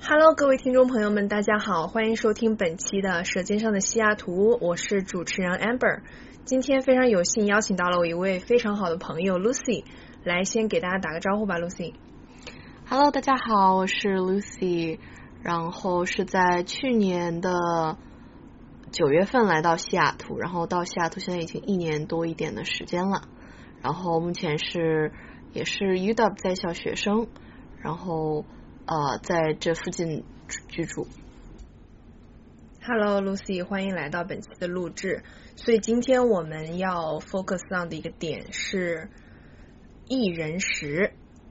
Hello， 各位听众朋友们，大家好，欢迎收听本期的《舌尖上的西雅图》，我是主持人 Amber。今天非常有幸邀请到了我一位非常好的朋友 Lucy， 来先给大家打个招呼吧 ，Lucy。Hello， 大家好，我是 Lucy， 然后是在去年的9月份来到西雅图，然后到西雅图现在已经1年多一点的时间了，然后目前也是 UW 在校学生，然后在这附近居住。 Hello Lucy， 欢迎来到本期的录制。所以今天我们要 focus on 的一个点是一人食，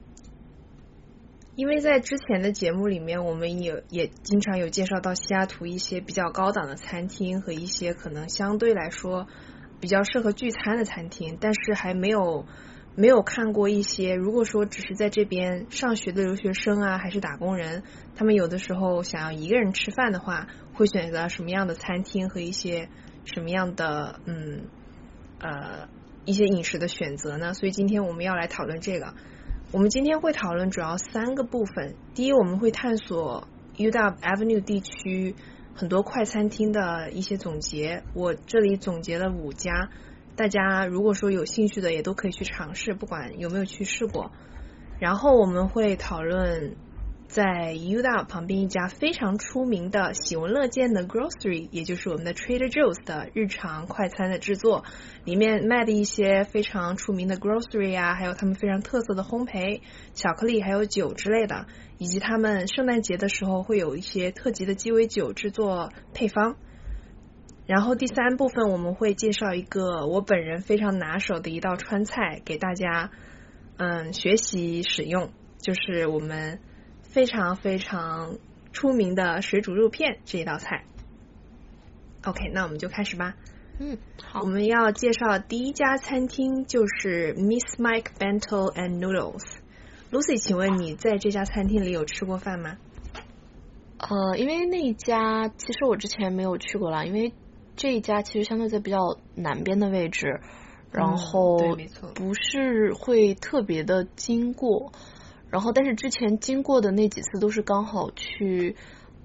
因为在之前的节目里面我们也经常有介绍到西雅图一些比较高档的餐厅和一些可能相对来说比较适合聚餐的餐厅，但是还没有看过一些如果说只是在这边上学的留学生啊还是打工人，他们有的时候想要一个人吃饭的话会选择什么样的餐厅和一些什么样的一些饮食的选择呢？所以今天我们要来讨论这个。我们今天会讨论主要3个部分。第一，我们会探索 UW Avenue 地区很多快餐厅的一些总结，我这里总结了5家，大家如果说有兴趣的也都可以去尝试，不管有没有去试过。然后我们会讨论在 UW 旁边一家非常出名的喜闻乐见的 grocery， 也就是我们的 Trader Joe's 的日常快餐的制作，里面卖的一些非常出名的 grocery 啊，还有他们非常特色的烘焙、巧克力还有酒之类的，以及他们圣诞节的时候会有一些特级的鸡尾酒制作配方。然后第3部分我们会介绍一个我本人非常拿手的一道川菜给大家学习使用，就是我们非常非常出名的水煮肉片这一道菜。 OK， 那我们就开始吧。 好。 我们要介绍第一家餐厅就是 Miss Mike Bento and Noodles。 Lucy， 请问你在这家餐厅里有吃过饭吗？ 因为那一家其实我之前没有去过啦，因为这一家其实相对在比较南边的位置，然后不是会特别的经过，然后但是之前经过的那几次都是刚好去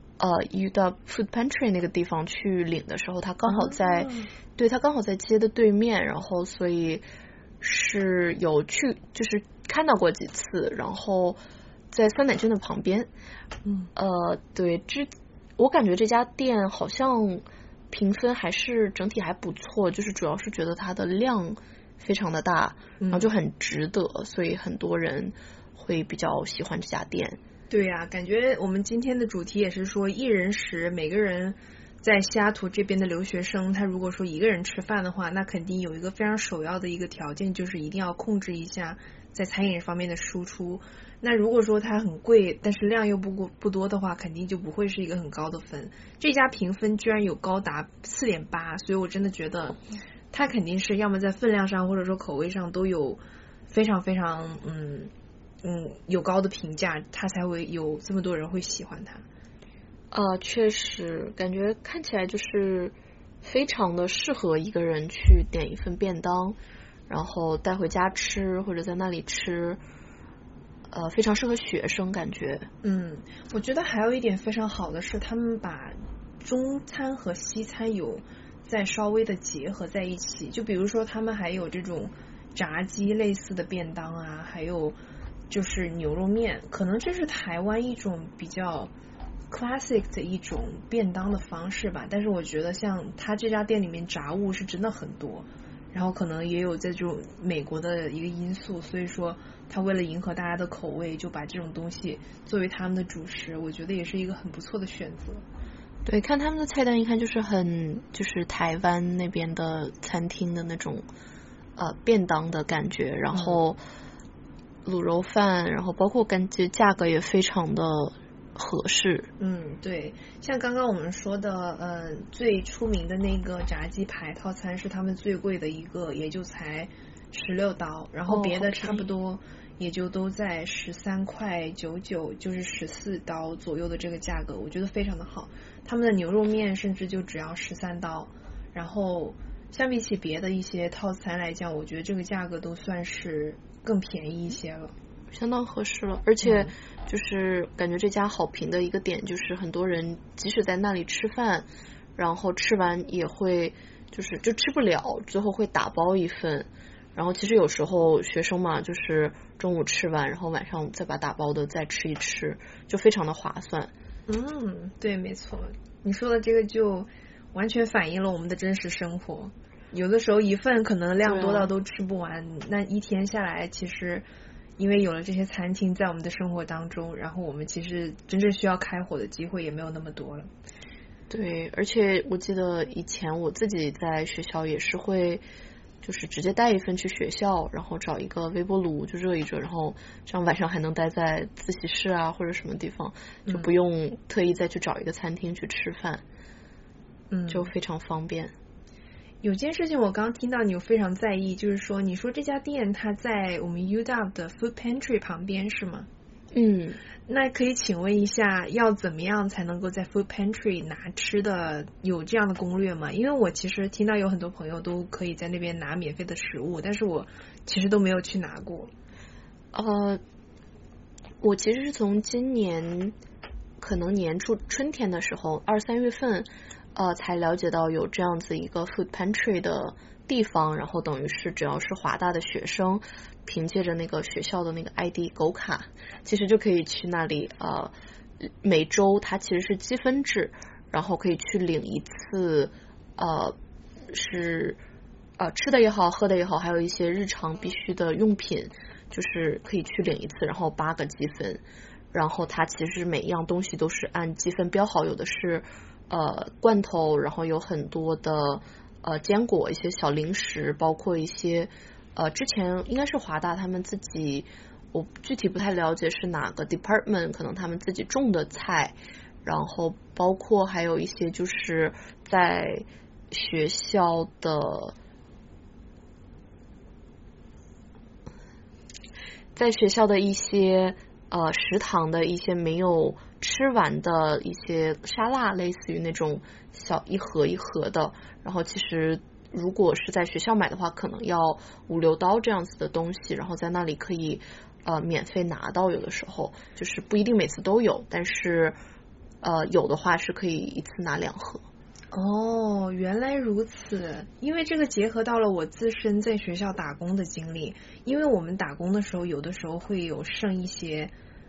UW Food Pantry 那个地方去领的时候，他刚好在对，他刚好在街的对面，然后所以是有去就是看到过几次，然后在酸奶镇的旁边。对，我感觉这家店好像评分还是整体还不错，就是主要是觉得它的量非常的大，然后就很值得，所以很多人会比较喜欢这家店。 对呀，感觉我们今天的主题也是说一人食，每个人在西雅图这边的留学生，他如果说一个人吃饭的话，那肯定有一个非常首要的一个条件，就是一定要控制一下在餐饮方面的输出。那如果说它很贵，但是量又不多的话，肯定就不会是一个很高的分。这家评分居然有高达 4.8， 所以我真的觉得它肯定是要么在分量上或者说口味上都有非常非常有高的评价，它才会有这么多人会喜欢它。 确实感觉看起来就是非常的适合一个人去点一份便当，然后带回家吃或者在那里吃，非常适合学生感觉。 我觉得还有一点非常好的是他们把中餐和西餐有再稍微的结合在一起，就比如说他们还有这种炸鸡类似的便当啊，还有就是牛肉面，可能这是台湾一种比较 classic 的一种便当的方式吧，但是我觉得像他这家店里面杂物是真的很多，然后可能也有在这种美国的一个因素，所以说他为了迎合大家的口味就把这种东西作为他们的主食，我觉得也是一个很不错的选择。 对，看他们的菜单一看就是台湾那边的餐厅的那种便当的感觉，然后卤肉饭，然后包括感觉价格也非常的合适。 对，像刚刚我们说的最出名的那个炸鸡排套餐是他们最贵的一个，也就才16刀，然后别的差不多也就都在13.99块，就是14刀左右的这个价格，我觉得非常的好。他们的牛肉面甚至就只要13刀，然后相比起别的一些套餐来讲，我觉得这个价格都算是更便宜一些了， 相当合适了。而且就是感觉这家好评的一个点就是很多人即使在那里吃饭，然后吃完也会就吃不了，最后会打包一份，然后其实有时候学生嘛，就是中午吃完，然后晚上再把打包的再吃一吃，就非常的划算。 对，没错，你说的这个就完全反映了我们的真实生活。有的时候一份可能量多到都吃不完，那一天下来其实因为有了这些餐厅在我们的生活当中，然后我们其实真正需要开火的机会也没有那么多了。 对，而且我记得以前我自己在学校也是会就是直接带一份去学校，然后找一个微波炉就热一热，然后这样晚上还能待在自习室啊或者什么地方，就不用特意再去找一个餐厅去吃饭，就非常方便。 有件事情我刚听到你有非常在意，就是说你说这家店它在我们 UW 的 Food Pantry 旁边是吗？那可以请问一下要怎么样才能够在 Food Pantry 拿吃的，有这样的攻略吗？因为我其实听到有很多朋友都可以在那边拿免费的食物，但是我其实都没有去拿过。 我其实是从今年可能年初春天的时候2、3月份才了解到有这样子一个 Food Pantry 的地方，然后等于是只要是华大的学生凭借着那个学校的那个 ID 狗卡，其实就可以去那里每周它其实是积分制，然后可以去领一次是吃的也好喝的也好，还有一些日常必须的用品，就是可以去领一次，然后8个积分，然后它其实每一样东西都是按积分标好，有的是罐头，然后有很多的坚果，一些小零食，包括一些之前应该是华大他们自己，我具体不太了解是哪个 department， 可能他们自己种的菜，然后包括还有一些就是在学校的一些食堂的一些没有吃完的一些沙拉，类似于那种小一盒一盒的，然后其实如果是在学校买的话可能要5、6刀这样子的东西，然后在那里可以免费拿到，有的时候就是不一定每次都有，但是有的话是可以一次拿2盒。 原来如此，因为这个结合到了我自身在学校打工的经历，因为我们打工的时候有的时候会有剩一些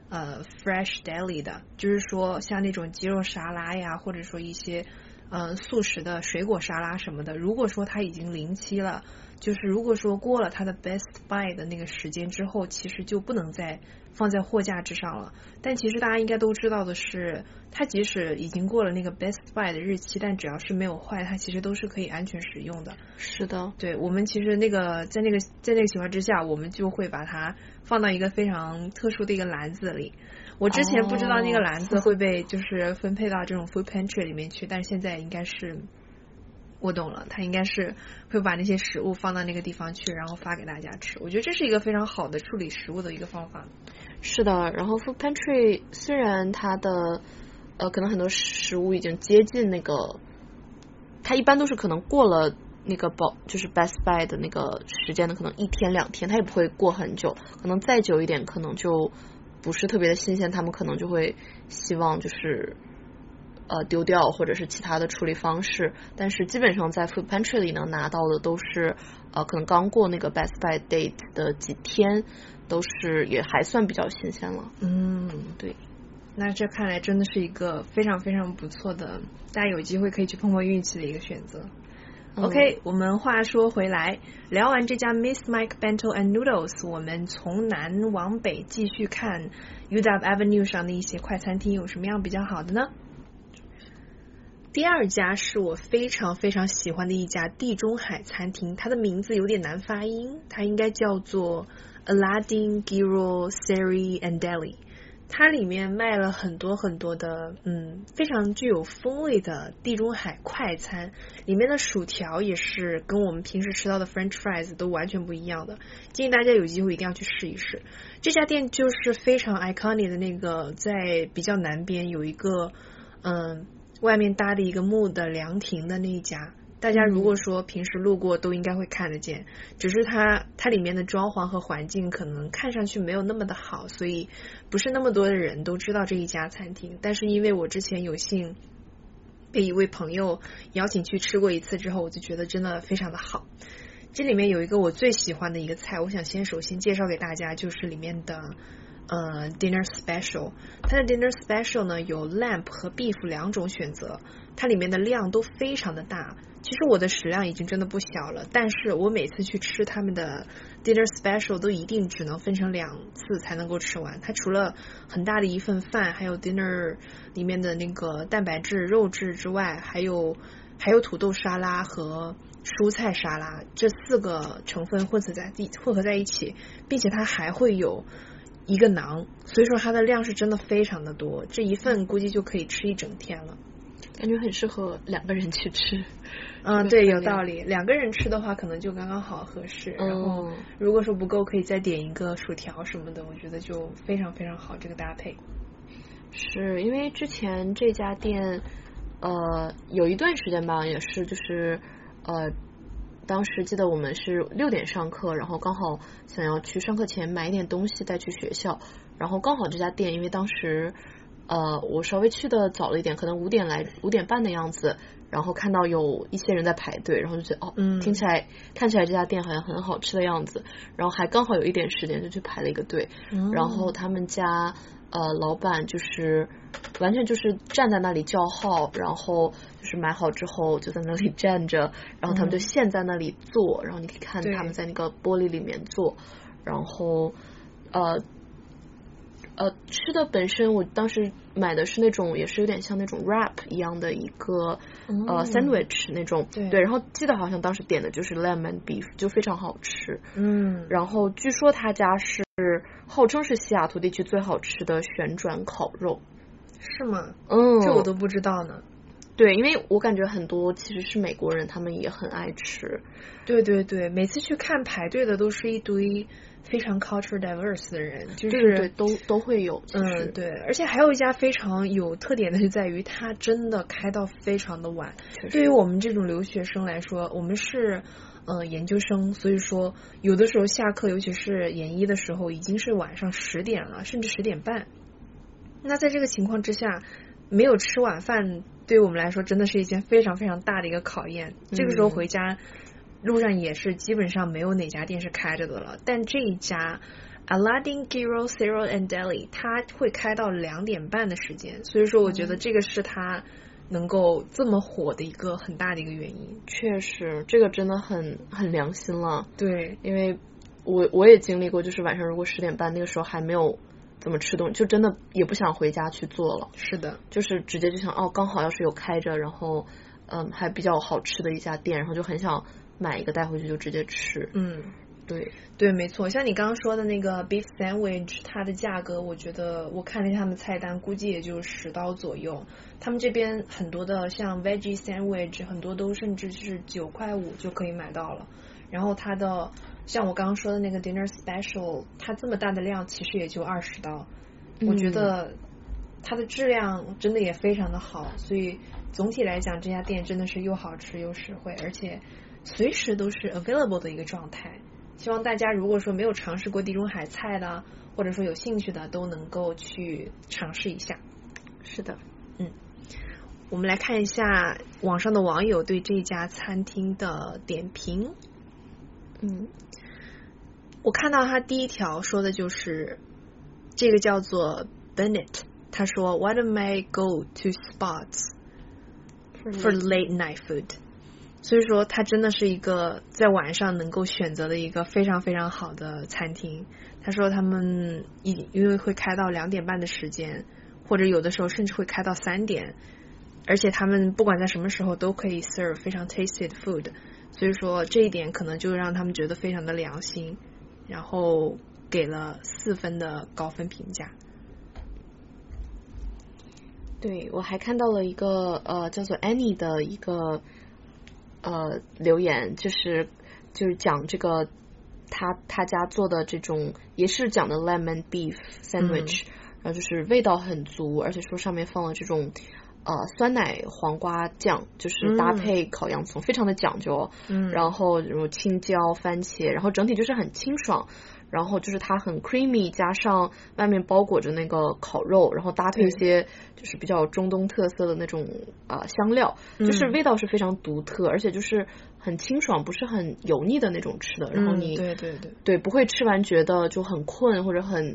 fresh deli 的，就是说像那种鸡肉沙拉呀，或者说一些速食的水果沙拉什么的，如果说它已经临期了，就是如果说过了它的 best buy 的那个时间之后，其实就不能再放在货架之上了。但其实大家应该都知道的是，它即使已经过了那个 best buy 的日期，但只要是没有坏，它其实都是可以安全使用的。 是的， 对，我们其实在那个情况之下，我们就会把它放到一个非常特殊的一个篮子里。我之前不知道那个篮子会被就是分配到这种 food pantry 里面去，但是现在应该是我懂了，他应该是会把那些食物放到那个地方去，然后发给大家吃。我觉得这是一个非常好的处理食物的一个方法。 是的，然后 food pantry 虽然它的可能很多食物已经接近那个，它一般都是可能过了那个就是 best buy 的那个时间的，可能1天2天，它也不会过很久，可能再久一点可能就不是特别的新鲜，他们可能就会希望就是丢掉或者是其他的处理方式，但是基本上在 food pantry 里能拿到的都是可能刚过那个 best buy date 的几天，都是也还算比较新鲜了。对， 那这看来真的是一个非常非常不错的，大家有机会可以去碰碰运气的一个选择。OK， 我们话说回来，聊完这家 Miss Mike Bento and Noodles， 我们从南往北继续看 UW Avenue 上的一些快餐厅有什么样比较好的呢？第二家是我非常非常喜欢的一家地中海餐厅，它的名字有点难发音，它应该叫做 Aladdin Gyro Seri and Deli。它里面卖了很多很多的非常具有风味的地中海快餐，里面的薯条也是跟我们平时吃到的 French fries 都完全不一样的，建议大家有机会一定要去试一试。这家店就是非常 iconic 的那个，在比较南边有一个外面搭的一个木的凉亭的那一家， 大家如果说平时路过都应该会看得见，只是它里面的装潢和环境可能看上去没有那么的好，所以不是那么多的人都知道这一家餐厅。但是因为我之前有幸被一位朋友邀请去吃过一次之后，我就觉得真的非常的好。这里面有一个我最喜欢的一个菜，我想首先介绍给大家，就是里面的dinner special。 它的 dinner special 呢有 lamb 和 beef 2种选择，它里面的量都非常的大，其实我的食量已经真的不小了，但是我每次去吃他们的 dinner special 都一定只能分成2次才能够吃完。它除了很大的一份饭，还有 dinner 里面的那个蛋白质肉质之外，还有土豆沙拉和蔬菜沙拉，这4个成分混合在一起，并且它还会有一个馕，所以说它的量是真的非常的多，这一份估计就可以吃一整天了， 感觉很适合2个人去吃。 对，有道理，2个人吃的话可能就刚刚好合适，然后如果说不够可以再点一个薯条什么的，我觉得就非常非常好这个搭配。 是因为之前这家店有一段时间吧，也是就是当时记得我们是6点上课，然后刚好想要去上课前买一点东西带去学校，然后刚好这家店因为当时我稍微去的早了一点，可能5点半的样子，然后看到有一些人在排队，然后就觉得看起来这家店好像很好吃的样子，然后还刚好有一点时间就去排了一个队，然后他们家老板就是完全就是站在那里叫号，然后就是买好之后就在那里站着，然后他们就现在那里做，然后你可以看他们在那个玻璃里面做，然后吃的本身我当时买的是那种也是有点像那种 wrap 一样的一个sandwich 那种，对，然后记得好像当时点的就是 lemon beef， 就非常好吃。然后据说他家是号称是西雅图地区最好吃的旋转烤肉。 是吗？这我都不知道呢。 对，因为我感觉很多其实是美国人，他们也很爱吃。 对对对，每次去看排队的都是一堆非常 culture diverse 的人，就是对都会有。 对，而且还有一家非常有特点的是在于它真的开到非常的晚。对于我们这种留学生来说，我们是研究生，所以说有的时候下课，尤其是研一的时候，已经是晚上10点了，甚至10点半。那在这个情况之下，没有吃晚饭对于我们来说真的是一件非常非常大的一个考验。这个时候回家路上也是基本上没有哪家店是开着的了，但这一家 Aladdin Gyro Cereal and Deli 它会开到2点半的时间，所以说我觉得这个是它能够这么火的一个很大的一个原因。 确实这个真的很良心了。 对， 因为我也经历过，就是晚上如果10点半那个时候还没有怎么吃东西，就真的也不想回家去做了。 是的， 就是直接就想刚好要是有开着，然后还比较好吃的一家店，然后就很想买一个带回去就直接吃。对， 没错，像你刚刚说的那个 beef sandwich， 它的价格我觉得我看了他们菜单，估计也就$10左右。他们这边很多的像 veggie sandwich 很多都甚至是9.5块就可以买到了。然后它的像我刚刚说的那个 dinner special， 它这么大的量其实也就$20。我觉得它的质量真的也非常的好，所以总体来讲这家店真的是又好吃又实惠，而且随时都是 available 的一个状态。希望大家如果说没有尝试过地中海菜的，或者说有兴趣的，都能够去尝试一下。 是的， 我们来看一下网上的网友对这家餐厅的点评。我看到他第一条说的就是这个叫做 Bennett， 他说 One of my go-to spots for late night food。所以说它真的是一个在晚上能够选择的一个非常非常好的餐厅。他说他们因为会开到2点半的时间，或者有的时候甚至会开到3点，而且他们不管在什么时候都可以 serve 非常 tasty 的 food， 所以说这一点可能就让他们觉得非常的良心，然后给了4分的高分评价。 对，我还看到了一个叫做 Annie 的一个留言，就是讲这个他家做的这种也是讲的 lemon beef sandwich， 然后就是味道很足，而且说上面放了这种酸奶黄瓜酱，就是搭配烤洋葱，非常的讲究。然后有青椒、番茄，然后整体就是很清爽。然后就是它很 creamy， 加上外面包裹着那个烤肉，然后搭配一些就是比较中东特色的那种香料，就是味道是非常独特，而且就是很清爽，不是很油腻的那种吃的。然后你对不会吃完觉得就很困或者很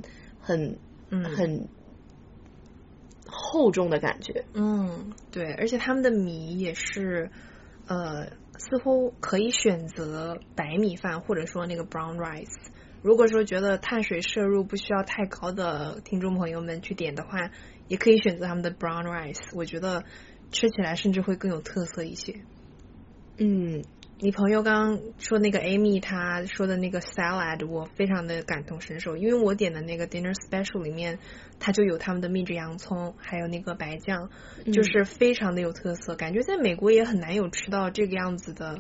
厚重的感觉。 对，而且他们的米也是似乎可以选择白米饭或者说那个 brown rice。如果说觉得碳水摄入不需要太高的听众朋友们去点的话，也可以选择他们的 brown rice， 我觉得吃起来甚至会更有特色一些。你朋友刚刚说那个 Amy 她说的那个 salad 我非常的感同身受，因为我点的那个 dinner special 里面它就有他们的秘制洋葱还有那个白酱，就是非常的有特色，感觉在美国也很难有吃到这个样子的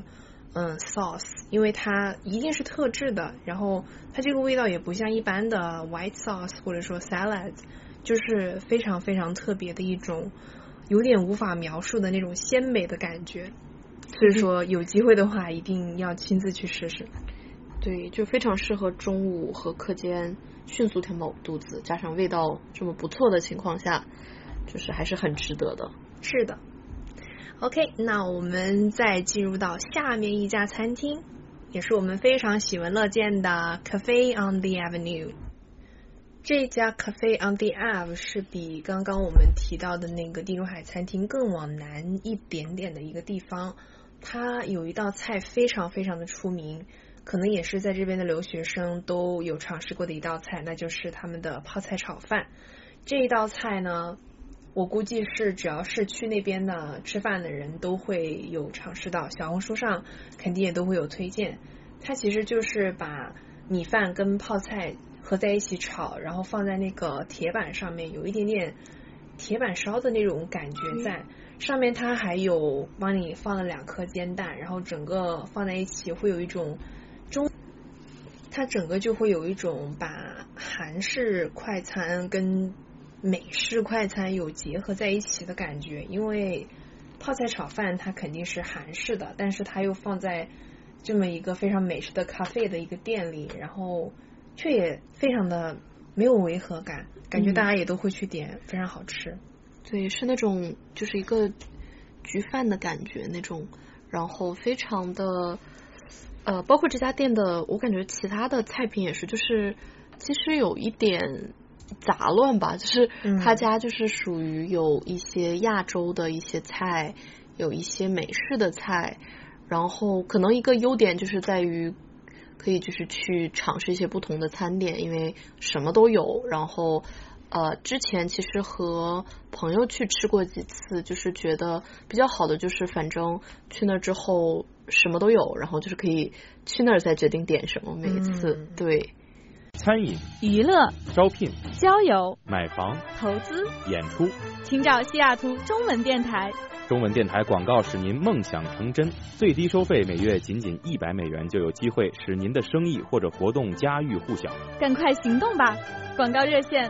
sauce， 因为它一定是特制的，然后它这个味道也不像一般的 white sauce 或者说 salad， 就是非常非常特别的一种有点无法描述的那种鲜美的感觉，所以说有机会的话一定要亲自去试试。 对，就非常适合中午和课间迅速填饱肚子，加上味道这么不错的情况下，就是还是很值得的。 是的。OK， 那我们再进入到下面一家餐厅，也是我们非常喜闻乐见的 Cafe on the Avenue。 这家 Cafe on the Ave 是比刚刚我们提到的那个地中海餐厅更往南一点点的一个地方。它有一道菜非常非常的出名，可能也是在这边的留学生都有尝试过的一道菜，那就是他们的泡菜炒饭。这一道菜呢，我估计是只要是去那边的吃饭的人都会有尝试到，小红书上肯定也都会有推荐。它其实就是把米饭跟泡菜合在一起炒，然后放在那个铁板上面，有一点点铁板烧的那种感觉在上面。它还有帮你放了2颗煎蛋，然后整个放在一起会有一种它整个就会有一种把韩式快餐跟美式快餐有结合在一起的感觉。因为泡菜炒饭它肯定是韩式的，但是它又放在这么一个非常美式的咖啡的一个店里，然后却也非常的没有违和感，感觉大家也都会去点，非常好吃。 对，是那种就是一个焗饭的感觉那种，然后非常的包括这家店的我感觉其他的菜品也是，就是其实有一点杂乱吧，就是他家就是属于有一些亚洲的一些菜，有一些美式的菜，然后可能一个优点就是在于可以就是去尝试一些不同的餐点，因为什么都有。然后之前其实和朋友去吃过几次，就是觉得比较好的就是反正去那之后什么都有，然后就是可以去那儿再决定点什么每一次。对， 餐饮、 娱乐、 招聘、 交友、 买房、 投资、 演出， 请找西雅图中文电台。 中文电台广告使您梦想成真，最低收费每月仅100美元，就有机会使您的生意或者活动家喻户晓。 赶快行动吧！广告热线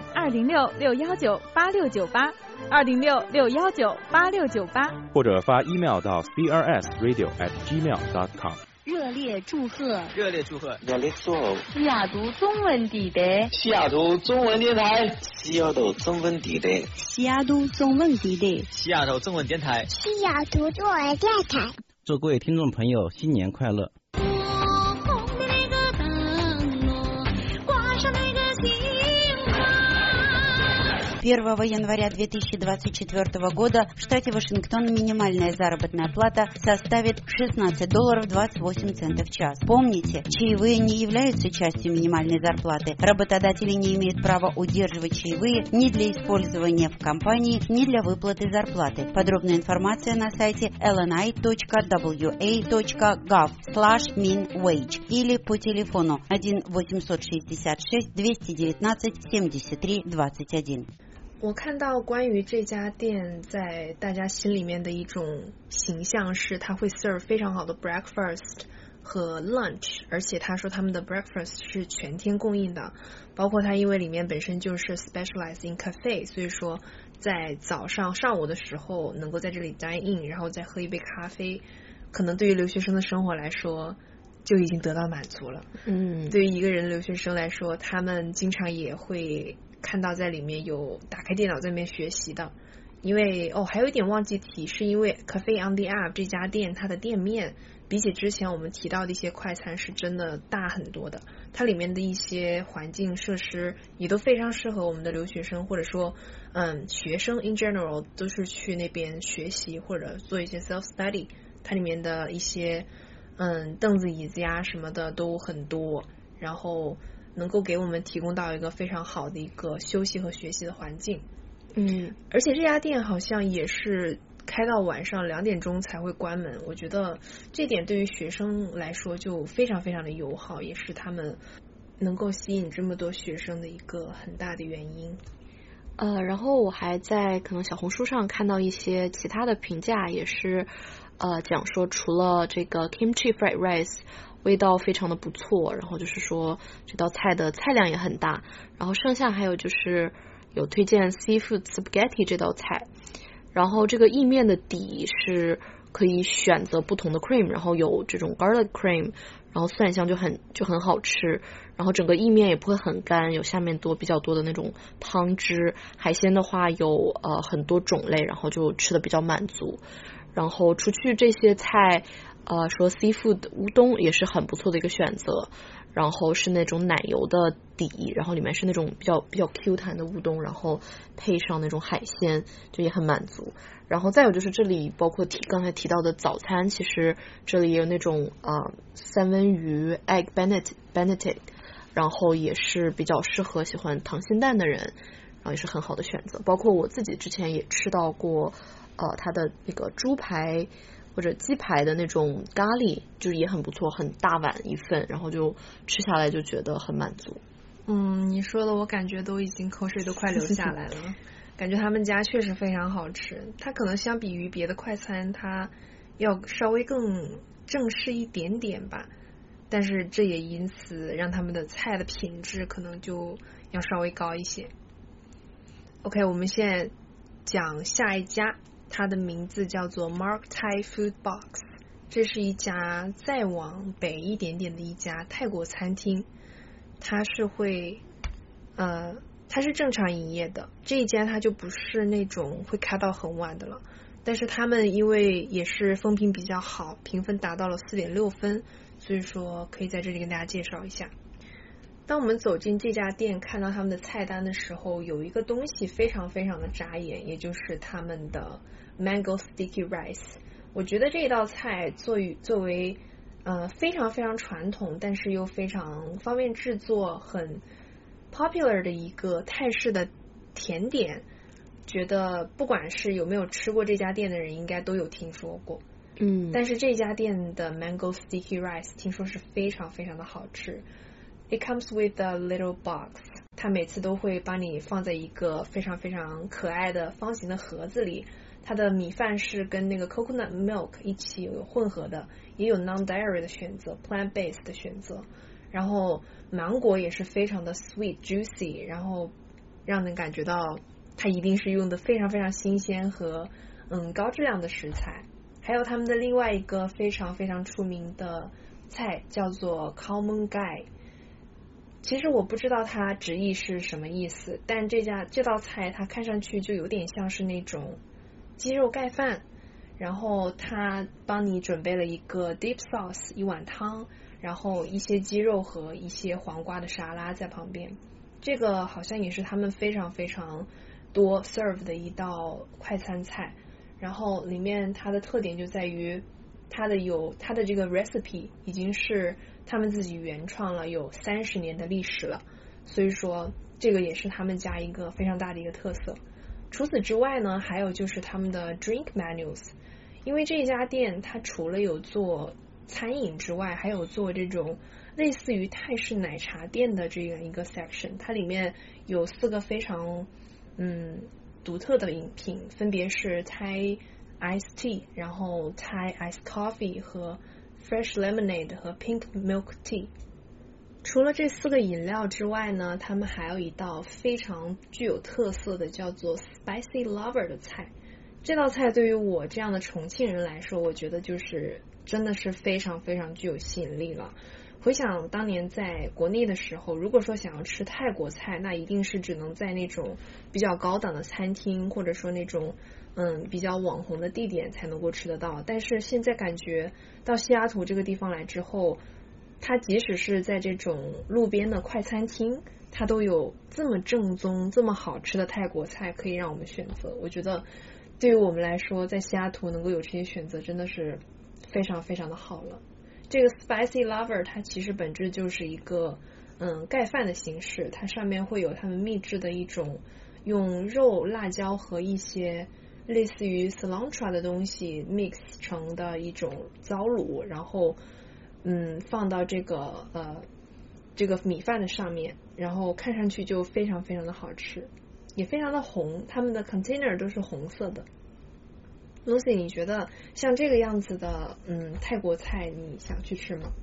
206-619-8698，206-619-8698， 或者发 email 到 crsradio@gmail.com。 热烈祝贺！ 热烈祝贺！ 热烈祝贺！西雅图中文地带， 西雅图中文电台， 西雅图中文地带， 西雅图中文地带， 西雅图中文电台， 西雅图中文电台。 祝各位听众朋友新年快乐！ 1 января 2024 года в штате Вашингтон минимальная заработная плата составит $16.28 в час. Помните, чаевые не являются частью минимальной зарплаты. Работодатели не имеют права удерживать чаевые ни для использования в компании, ни для выплаты зарплаты. Подробная информация на сайте lni.wa.gov/minwage или по телефону 1-866-219-73-21. 我看到关于这家店在大家心里面的一种形象是它会 serve 非常好的 breakfast 和 lunch， 而且他说他们的 breakfast 是全天供应的，包括他因为里面本身就是 specialize in cafe， 所以说在早上上午的时候能够在这里 dine in， 然后再喝一杯咖啡，可能对于留学生的生活来说就已经得到满足了。对于一个人留学生来说，他们经常也会看到在里面有打开电脑在里面学习的。因为还有一点忘记提，是因为 Cafe on the App 这家店它的店面比起之前我们提到的一些快餐是真的大很多的，它里面的一些环境设施也都非常适合我们的留学生，或者说学生 in general 都是去那边学习或者做一些 self study， 它里面的一些凳子椅子呀什么的都很多，然后能够给我们提供到一个非常好的一个休息和学习的环境。而且这家店好像也是开到晚上2点钟才会关门，我觉得这点对于学生来说就非常非常的友好，也是他们能够吸引这么多学生的一个很大的原因。 然后我还在可能小红书上看到一些其他的评价，也是讲说除了这个 kimchi fried rice 味道非常的不错，然后就是说这道菜的菜量也很大，然后剩下还有就是有推荐 seafood spaghetti 这道菜，然后这个意面的底是可以选择不同的 cream， 然后有这种 garlic cream， 然后蒜香就很好吃，然后整个意面也不会很干，有下面比较多的那种汤汁，海鲜的话有很多种类，然后就吃的比较满足。然后除去这些菜说 seafood 乌冬也是很不错的一个选择，然后是那种奶油的底，然后里面是那种比较 Q 弹的乌冬，然后配上那种海鲜就也很满足。然后再有就是这里包括刚才提到的早餐，其实这里也有那种三文鱼 egg benedict， 然后也是比较适合喜欢溏心蛋的人，然后也是很好的选择。包括我自己之前也吃到过它的那个猪排或者鸡排的那种咖喱，就是也很不错，很大碗一份，然后就吃下来就觉得很满足。 你说的我感觉都已经口水都快流下来了感觉他们家确实非常好吃，它可能相比于别的快餐它要稍微更正式一点点吧，但是这也因此让他们的菜的品质可能就要稍微高一些。 OK， 我们现在讲下一家，它的名字叫做 Mark Thai Food Box， 这是一家再往北一点点的一家泰国餐厅，它是正常营业的，这一家它就不是那种会开到很晚的了，但是他们因为也是风评比较好，评分达到了 4.6 分，所以说可以在这里跟大家介绍一下。当我们走进这家店看到他们的菜单的时候，有一个东西非常非常的扎眼，也就是他们的 mango sticky rice。 我觉得这道菜作为非常非常传统但是又非常方便制作很 popular 的一个泰式的甜点，觉得不管是有没有吃过这家店的人应该都有听说过。但是这家店的 mango sticky rice 听说是非常非常的好吃。It comes with a little box， 它每次都会帮你放在一个非常非常可爱的方形的盒子里，它的米饭是跟那个 coconut milk 一起有混合的，也有 non-dairy 的选择， plant-based 的选择，然后芒果也是非常的 sweet juicy， 然后让人感觉到它一定是用的非常非常新鲜和高质量的食材。还有他们的另外一个非常非常出名的菜叫做 khao mun gai，其实我不知道它直译是什么意思，但这道菜它看上去就有点像是那种鸡肉盖饭，然后它帮你准备了一个 deep sauce 一碗汤，然后一些鸡肉和一些黄瓜的沙拉在旁边。这个好像也是他们非常非常多 serve 的一道快餐菜，然后里面它的特点就在于它的这个 recipe 已经是他们自己原创了，有30年的历史了，所以说这个也是他们家一个非常大的一个特色。除此之外呢，还有就是他们的 drink menus， 因为这家店它除了有做餐饮之外，还有做这种类似于泰式奶茶店的这样一个 section， 它里面有4个非常独特的饮品，分别是 Thai iced tea， 然后 Thai iced coffee 和 Fresh Lemonade 和 Pink Milk Tea。除了这4个饮料之外呢，他们还有一道非常具有特色的叫做 Spicy Lover 的菜。这道菜对于我这样的重庆人来说，我觉得就是真的是非常非常具有吸引力了。回想当年在国内的时候，如果说想要吃泰国菜，那一定是只能在那种比较高档的餐厅，或者说那种比较网红的地点才能够吃得到。但是现在感觉到西雅图这个地方来之后，它即使是在这种路边的快餐厅，它都有这么正宗这么好吃的泰国菜可以让我们选择。我觉得对于我们来说，在西雅图能够有这些选择真的是非常非常的好了。这个 Spicy Lover 它其实本质就是一个盖饭的形式，它上面会有他们秘制的一种用肉、辣椒和一些类似于 cilantro 的东西 mix 成的一种糟卤，然后放到这个米饭的上面，然后看上去就非常非常的好吃，也非常的红，他们的 container 都是红色的。Lucy 你觉得像这个样子的泰国菜你想去吃吗？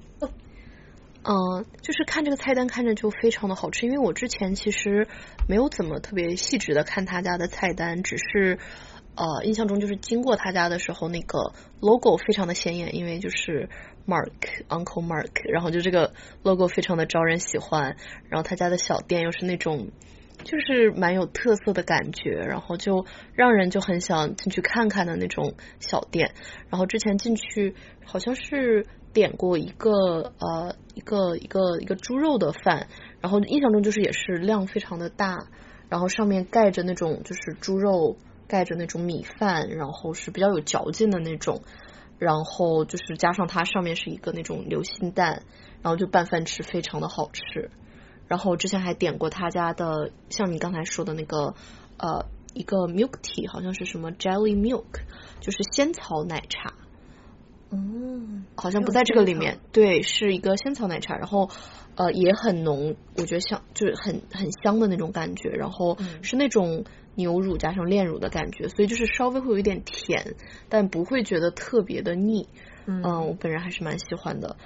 就是看这个菜单看着就非常的好吃，因为我之前其实没有怎么特别细致的看他家的菜单，只是印象中就是经过他家的时候那个 logo 非常的显眼，因为就是 Uncle Mark， 然后就这个 logo 非常的招人喜欢，然后他家的小店又是那种就是蛮有特色的感觉，然后就让人就很想进去看看的那种小店。然后之前进去好像是点过一个猪肉的饭，然后印象中就是也是量非常的大，然后上面盖着那种就是猪肉盖着那种米饭，然后是比较有嚼劲的那种，然后就是加上它上面是一个那种流心蛋，然后就拌饭吃非常的好吃。然后之前还点过他家的像你刚才说的那个一个 milk tea， 好像是什么 jelly milk， 就是仙草奶茶，好像不在这个里面，对，是一个仙草奶茶，然后也很浓，我觉得像就是很香的那种感觉，然后是那种牛乳加上炼乳的感觉，所以就是稍微会有一点甜，但不会觉得特别的腻。我本人还是蛮喜欢的。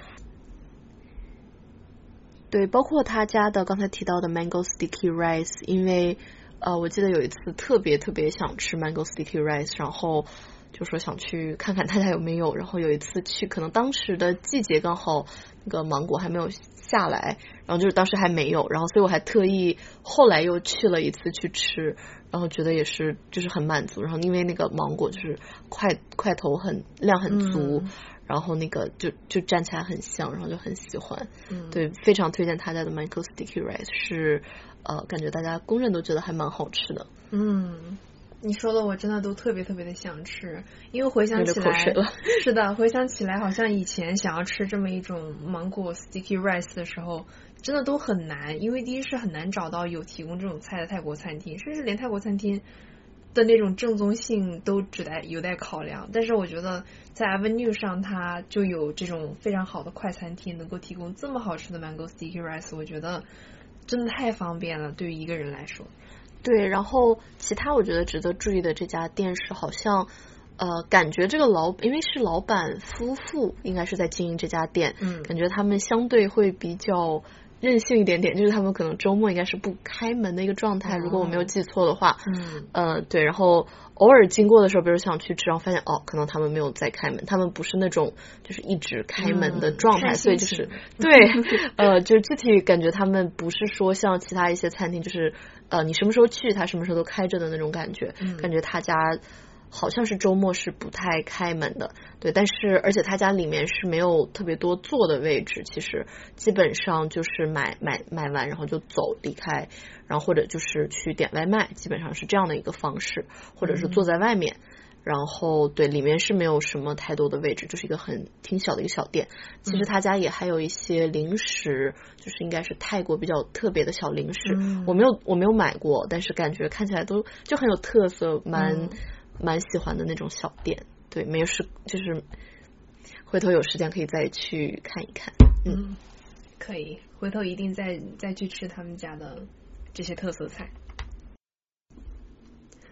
对，包括他家的刚才提到的 mango sticky rice， 因为我记得有一次特别特别想吃 mango sticky rice， 然后就说想去看看他家有没有，然后有一次去，可能当时的季节刚好那个芒果还没有下来，然后就是当时还没有，然后所以我还特意后来又去了一次去吃，然后觉得也是就是很满足，然后因为那个芒果就是块头量很足，然后那个就蘸起来很香，然后就很喜欢。对，非常推荐他家的 mango sticky rice， 是感觉大家公认都觉得还蛮好吃的。 你说的我真的都特别特别的想吃，因为回想起来是的，回想起来好像以前想要吃这么一种芒果 sticky rice 的时候真的都很难，因为第一是很难找到有提供这种菜的泰国餐厅，甚至连泰国餐厅的那种正宗性都有待考量。但是我觉得在 Avenue 上它就有这种非常好的快餐厅能够提供这么好吃的 mango sticky rice， 我觉得真的太方便了，对于一个人来说。 对，然后其他我觉得值得注意的这家店是好像感觉这个因为是老板夫妇应该是在经营这家店，感觉他们相对会比较任性一点点，就是他们可能周末应该是不开门的一个状态，如果我没有记错的话。对，然后偶尔经过的时候比如想去吃，然后发现可能他们没有在开门，他们不是那种就是一直开门的状态，所以就是对就具体感觉他们不是说像其他一些餐厅就是你什么时候去他什么时候都开着的那种感觉，感觉他家好像是周末是不太开门的。对，但是而且他家里面是没有特别多坐的位置，其实基本上就是买完然后就走离开，然后或者就是去点外卖，基本上是这样的一个方式，或者是坐在外面。然后对，里面是没有什么太多的位置，就是一个挺小的一个小店。其实他家也还有一些零食，就是应该是泰国比较特别的小零食，我没有买过，但是感觉看起来都就很有特色，蛮喜欢的那种小店。对，没有就是回头有时间可以再去看一看。 可以，回头一定再去吃他们家的这些特色菜。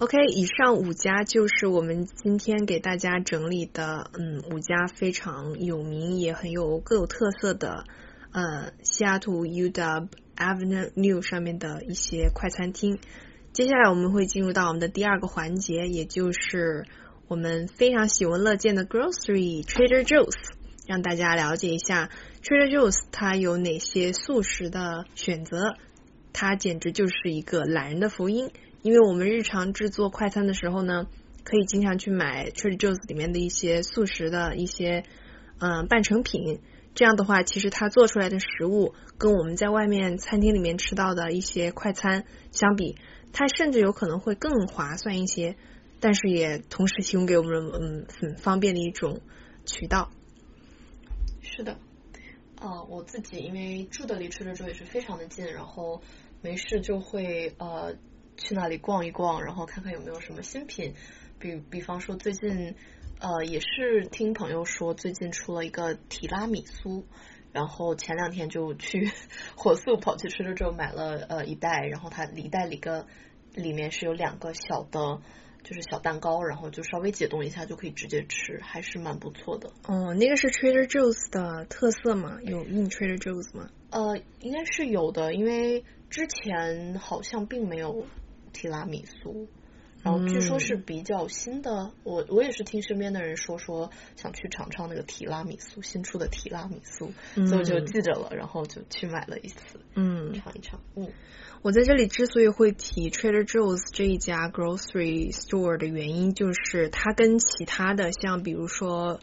OK， 以上5家就是我们今天给大家整理的5家非常有名也很有各有特色的西雅图 UW Avenue 上面的一些快餐厅。接下来我们会进入到我们的第2个环节，也就是我们非常喜闻乐见的 Grocery Trader Joe's， 让大家了解一下 Trader Joe's 它有哪些速食的选择，它简直就是一个懒人的福音。因为我们日常制作快餐的时候呢，可以经常去买 Trader Joe's 里面的一些速食的一些半成品，这样的话其实它做出来的食物跟我们在外面餐厅里面吃到的一些快餐相比，它甚至有可能会更划算一些，但是也同时提供给我们很方便的一种渠道。 是的，我自己因为住的离 Trader Joe's 也是非常的近，然后没事就会去那里逛一逛，然后看看有没有什么新品，比方说最近也是听朋友说最近出了一个提拉米苏，然后前2天就去火速跑去Trader Joe's买了一袋，然后它一袋里面是有2个小的就是小蛋糕，然后就稍微解冻一下就可以直接吃，还是蛮不错的。 那个是 Trader Joe's 的特色吗？有印 Trader Joe's 吗？ 应该是有的，因为之前好像并没有提拉米苏，然后据说是比较新的，我也是听身边的人说想去尝尝那个提拉米苏，新出的提拉米苏，所以我就记着了，然后就去买了一次，尝一尝。 我在这里之所以会提 Trader Joe's 这一家 grocery store 的原因，就是它跟其他的像比如说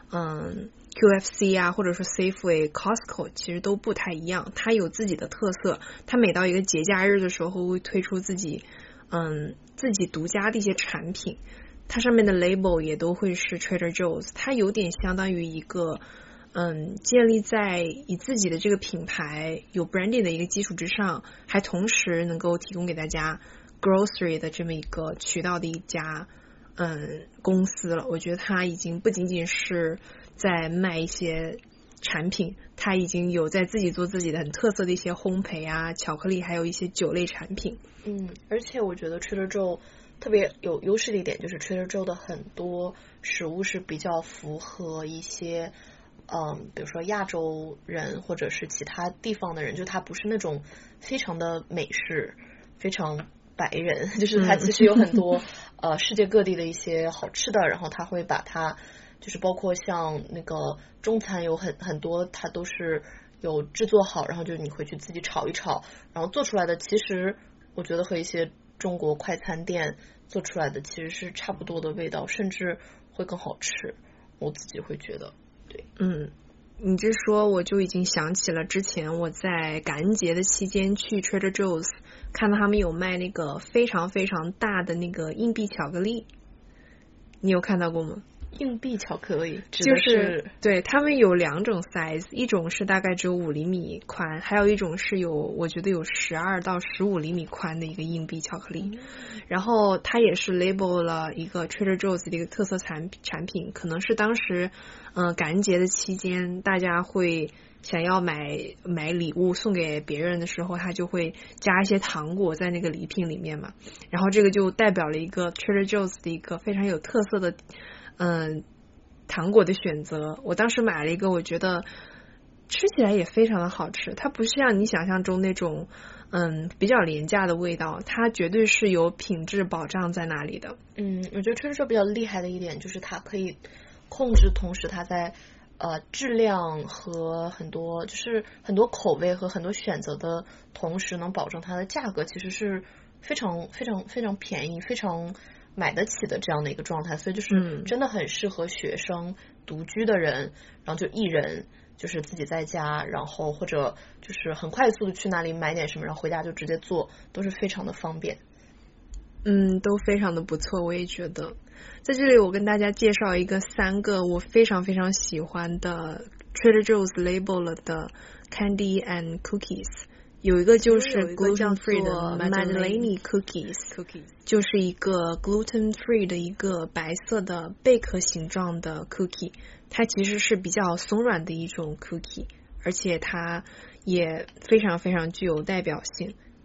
QFC 啊，或者说 Safeway、Costco 其实都不太一样，它有自己的特色，它每到一个节假日的时候会推出自己独家的一些产品，它上面的 label 也都会是 Trader Joe's， 它有点相当于一个建立在以自己的这个品牌有 branding 的一个基础之上，还同时能够提供给大家 grocery 的这么一个渠道的一家公司了。我觉得它已经不仅仅是在卖一些产品，它已经有在自己做自己的很特色的一些烘焙啊、巧克力，还有一些酒类产品。 而且我觉得 Trader Joe 特别有优势的一点就是 Trader Joe 的很多食物是比较符合一些比如说亚洲人或者是其他地方的人，就它不是那种非常的美式非常白人，就是它其实有很多世界各地的一些好吃的，然后它会把它就是包括像那个中餐有很多它都是有制作好，然后就是你回去自己炒一炒，然后做出来的其实我觉得和一些中国快餐店做出来的其实是差不多的味道，甚至会更好吃，我自己会觉得。对， 你这说我就已经想起了之前我在感恩节的期间去 Trader Joe's 看到他们有卖那个非常非常大的那个硬币巧克力，你有看到过吗？ 硬币巧克力就是对，他们有2种 size， 一种是大概只有5厘米宽，还有一种是我觉得有12到15厘米宽的一个硬币巧克力，然后它也是 label 了一个 Trader Joe's 的一个特色产品，可能是当时感恩节的期间大家会想要买礼物送给别人的时候，他就会加一些糖果在那个礼品里面嘛，然后这个就代表了一个 Trader Joe's 的一个非常有特色的糖果的选择。我当时买了一个，我觉得吃起来也非常的好吃，它不是像你想象中那种比较廉价的味道，它绝对是有品质保障在那里的。 我觉得 Trader Joe 比较厉害的一点就是它可以控制，同时它在质量和很多口味和很多选择的同时，能保证它的价格其实是非常非常非常便宜，非常买得起的这样的一个状态，所以就是真的很适合学生、独居的人，然后就一人就是自己在家，然后或者就是很快速的去那里买点什么，然后回家就直接做，都是非常的方便。 都非常的不错，我也觉得。在这里我跟大家介绍一个3个我非常非常喜欢的 Trader Joe's label 了的 candy and cookies， 有一个就是 gluten free 的 Madeleine cookies， 就是一个 gluten free 的一个白色的贝壳形状的 cookie， 它其实是比较松软的一种 cookie， 而且它也非常非常具有代表性。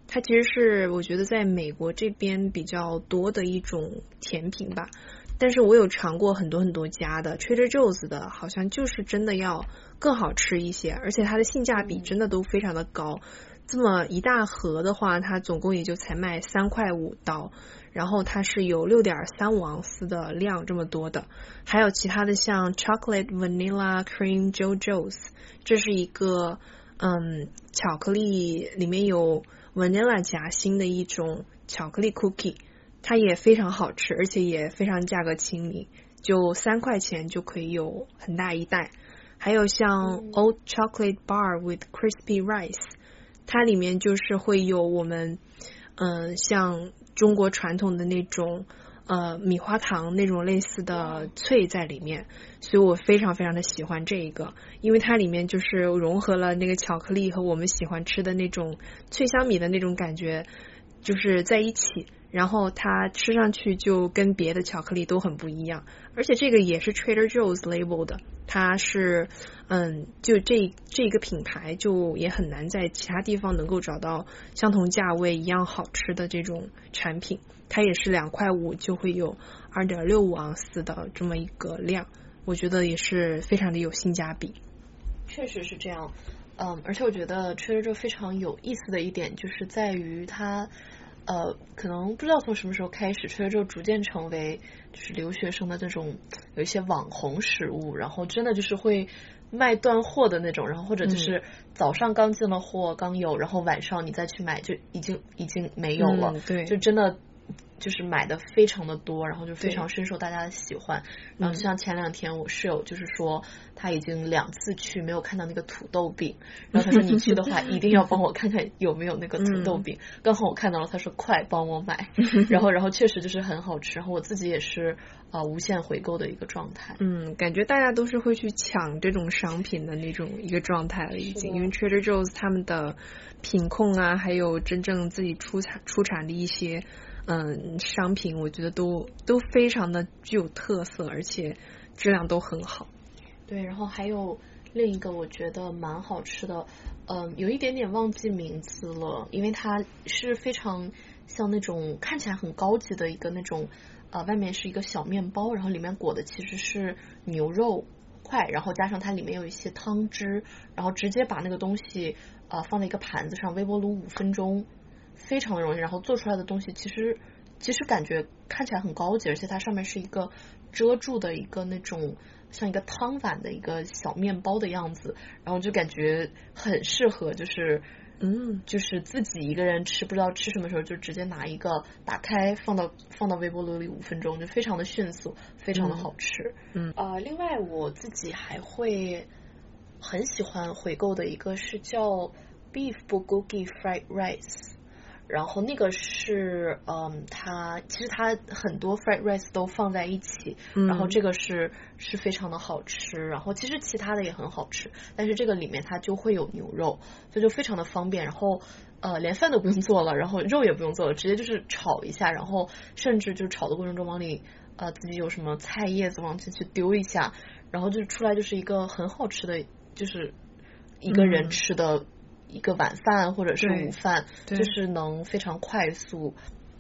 它其实是我觉得在美国这边比较多的一种甜品吧。但是我有尝过很多很多家的 Trader Joe's 的，好像就是真的要更好吃一些，而且它的性价比真的都非常的高。这么一大盒的话，它总共也就才卖$3.5，然后它是有6.35盎司的量，这么多的。还有其他的像 Chocolate Vanilla Cream JoJo's， 这是一个巧克力里面有 vanilla 夹心的一种巧克力 cookie， 它也非常好吃，而且也非常价格亲民，就3块钱就可以有很大一袋。还有像 Oat Chocolate Bar with Crispy Rice， 它里面就是会有我们像中国传统的那种米花糖那种类似的脆在里面，所以我非常非常的喜欢这一个，因为它里面就是融合了那个巧克力和我们喜欢吃的那种脆香米的那种感觉，就是在一起，然后它吃上去就跟别的巧克力都很不一样，而且这个也是 Trader Joe's label 的，它是就这个品牌就也很难在其他地方能够找到相同价位一样好吃的这种产品，它也是2.5块就会有2.65盎司的这么一个量，我觉得也是非常的有性价比。 确实是这样，而且我觉得 Trader Joe 非常有意思的一点就是在于它可能不知道从什么时候开始 Trader Joe 逐渐成为就是留学生的这种有一些网红食物，然后真的就是会卖断货的那种，然后或者就是早上刚进了货刚有，然后晚上你再去买就已经没有了， 对， 就真的就是买的非常的多，然后就非常深受大家的喜欢。然后就像前2天我室友就是说他已经2次去没有看到那个土豆饼，然后他说你去的话一定要帮我看看有没有那个土豆饼，刚好我看到了，他说快帮我买，然后确实就是很好吃，然后我自己也是无限回购的一个状态。 感觉大家都是会去抢这种商品的那种一个状态了已经，因为 Trader Joe's 他们的品控啊，还有真正自己出产的一些商品，我觉得都非常的具有特色，而且质量都很好。 对，然后还有另一个我觉得蛮好吃的，有一点点忘记名字了，因为它是非常像那种看起来很高级的一个那种外面是一个小面包，然后里面裹的其实是牛肉块，然后加上它里面有一些汤汁，然后直接把那个东西放在一个盘子上微波炉5分钟，非常容易，然后做出来的东西其实感觉看起来很高级，而且它上面是一个遮住的一个那种像一个汤碗的一个小面包的样子，然后就感觉很适合就是自己一个人吃不知道吃什么时候就直接拿一个打开放到微波炉里5分钟，就非常的迅速，非常的好吃。另外我自己还会很喜欢回购的一个是叫 Beef Bulgogi Fried Rice，然后那个是其实它很多 fried rice 都放在一起，然后这个是非常的好吃，然后其实其他的也很好吃，但是这个里面它就会有牛肉，所以就非常的方便，然后连饭都不用做了，然后肉也不用做了，直接就是炒一下，然后甚至就是炒的过程中往里自己有什么菜叶子往进去丢一下，然后就出来就是一个很好吃的，就是一个人吃的一个晚饭或者是午饭，就是能非常快速。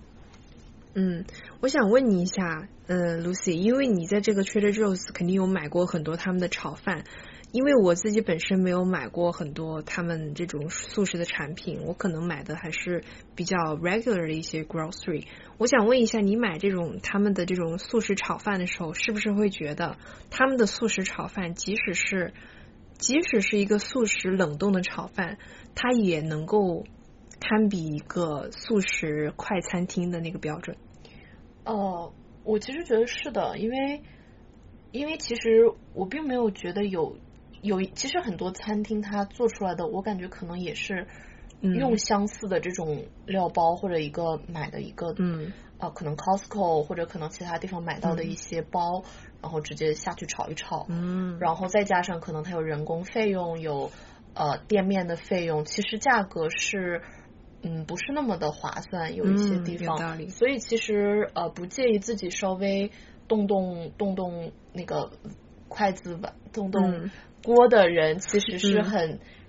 我想问你一下Lucy， 因为你在这个 Trader Joe's 肯定有买过很多他们的炒饭，因为我自己本身没有买过很多他们这种速食的产品，我可能买的还是比较 regular 的一些 grocery。 我想问一下，你买这种他们的这种速食炒饭的时候，是不是会觉得他们的速食炒饭即使是一个速食冷冻的炒饭，它也能够堪比一个速食快餐厅的那个标准？ 我其实觉得是的，因为其实我并没有觉得其实很多餐厅它做出来的，我感觉可能也是用相似的这种料包，或者一个买的一个可能 Costco 或者可能其他地方买到的一些包，然后直接下去炒一炒，然后再加上可能它有人工费用，有店面的费用，其实价格是不是那么的划算，有一些地方， 有道理。 所以其实不介意自己稍微动动那个筷子吧，动锅的人，其实是很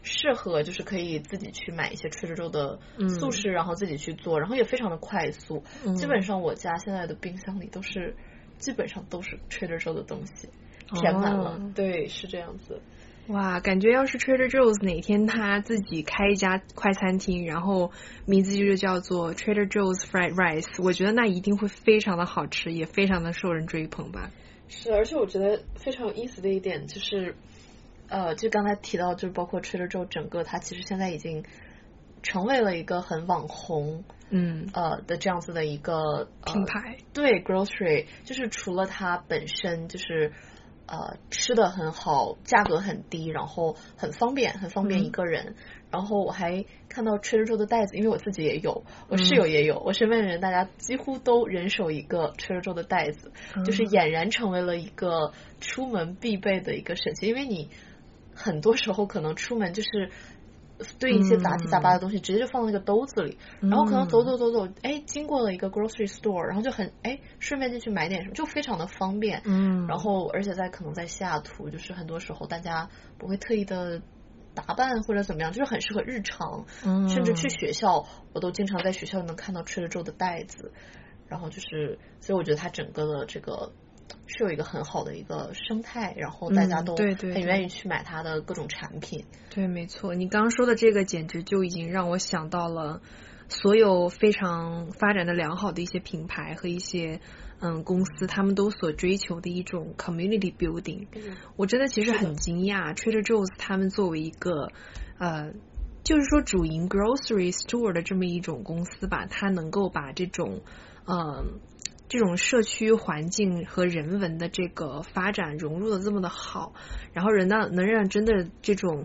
适合就是可以自己去买一些 Trader Joe 的速食，然后自己去做，然后也非常的快速。基本上我家现在的冰箱里基本上都是 Trader Joe 的东西，填满了。对，是这样子。 哇，感觉要是 Trader Joe's 哪天他自己开一家快餐厅，然后名字就叫做 Trader Joe's Fried Rice， 我觉得那一定会非常的好吃，也非常的受人追捧吧。 是，而且我觉得非常有意思的一点就是，就刚才提到，就是包括 Trader Joe 整个它其实现在已经成为了一个很网红，的这样子的一个品牌。 对 ，grocery 就是除了它本身就是吃的很好，价格很低，然后很方便一个人。然后我还看到 Trader Joe 的袋子，因为我自己也有，我室友也有，我身边的人大家几乎都人手一个 Trader Joe 的袋子，就是俨然成为了一个出门必备的一个神器。因为你很多时候可能出门就是对一些杂七杂八的东西直接就放到那个兜子里，然后可能走，经过了一个 grocery store， 然后就顺便进去买点什么，就非常的方便。然后而且可能在西雅图，就是很多时候大家不会特意的打扮或者怎么样，就是很适合日常。甚至去学校，我都经常在学校能看到 Trader Joe 的袋子。然后就是，所以我觉得它整个的这个是有一个很好的一个生态，然后大家都很愿意去买它的各种产品。 对，没错，你刚刚说的这个简直就已经让我想到了所有非常发展的良好的一些品牌和一些公司，他们都所追求的一种 community building。我真的其实很惊讶 Trader Joe's 他们作为一个就是说主营 grocery store 的这么一种公司吧，它能够把这种社区环境和人文的这个发展融入的这么的好，然后能让真的这种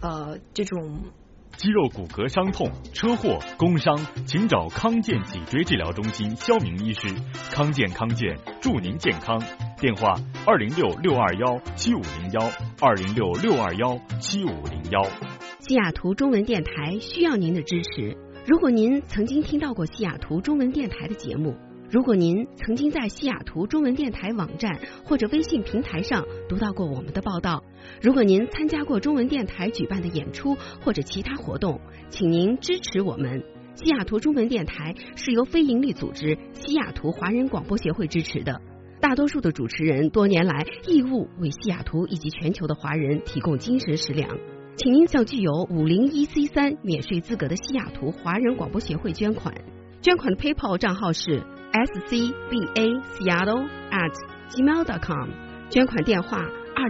肌肉骨骼伤痛、车祸、工伤，请找康健脊椎治疗中心肖明医师。康健祝您健康。电话206-621-7501，206-621-7501。 西雅图中文电台需要您的支持。如果您曾经听到过西雅图中文电台的节目，如果您曾经在西雅图中文电台网站或者微信平台上读到过我们的报道，如果您参加过中文电台举办的演出或者其他活动，请您支持我们。西雅图中文电台是由非营利组织西雅图华人广播协会支持的，大多数的主持人多年来义务为西雅图以及全球的华人提供精神食粮。请您向具有501C3免税资格的西雅图华人广播协会捐款。捐款的 PayPal 账号是scbaseattle@gmail.com， 捐款电话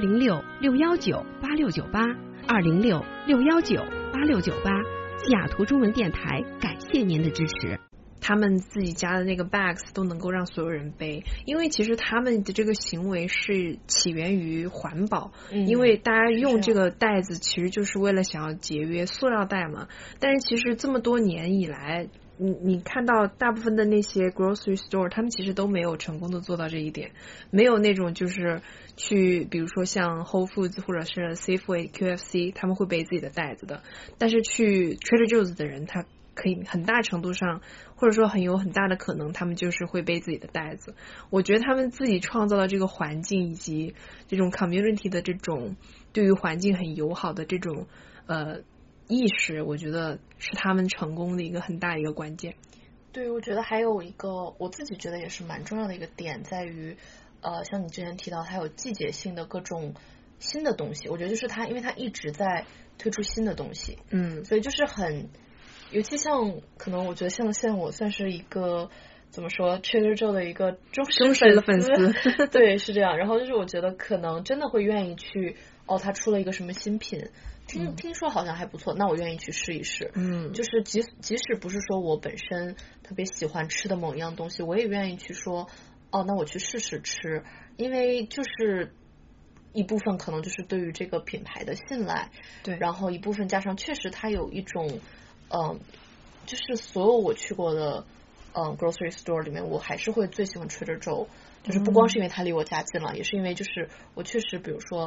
206-619-8698，206-619-8698。西雅图中文电台感谢您的支持。 他们自己家的那个 bags 都能够让所有人背，因为其实他们的这个行为是起源于环保，因为大家用这个袋子其实就是为了想要节约塑料袋嘛。但是其实这么多年以来，你看到大部分的那些 grocery store， 他们其实都没有成功的做到这一点，没有那种就是去比如说像 Whole Foods 或者是 Safeway、QFC 他们会背自己的袋子的，但是去 Trader Joe's 的人他可以很大程度上，或者说有很大的可能他们就是会背自己的袋子。我觉得他们自己创造的这个环境以及这种 community 的这种对于环境很友好的这种意识，我觉得是他们成功的一个很大的一个关键。 对，我觉得还有一个我自己觉得也是蛮重要的一个点在于像你之前提到它有季节性的各种新的东西，我觉得就是它因为它一直在推出新的东西，所以就是尤其像可能我觉得像现在我算是一个怎么说 Trader Joe 的一个忠实的粉丝对，是这样。然后就是我觉得可能真的会愿意去他出了一个什么新品，听说好像还不错，那我愿意去试一试。就是即使不是说我本身特别喜欢吃的某一样东西，我也愿意去说那我去试试吃，因为就是一部分可能就是对于这个品牌的信赖， 对， 然后一部分加上确实它有一种就是所有我去过的grocery store 里面，我还是会最喜欢 Trader Joe， 就是不光是因为它离我家近了，也是因为就是我确实比如说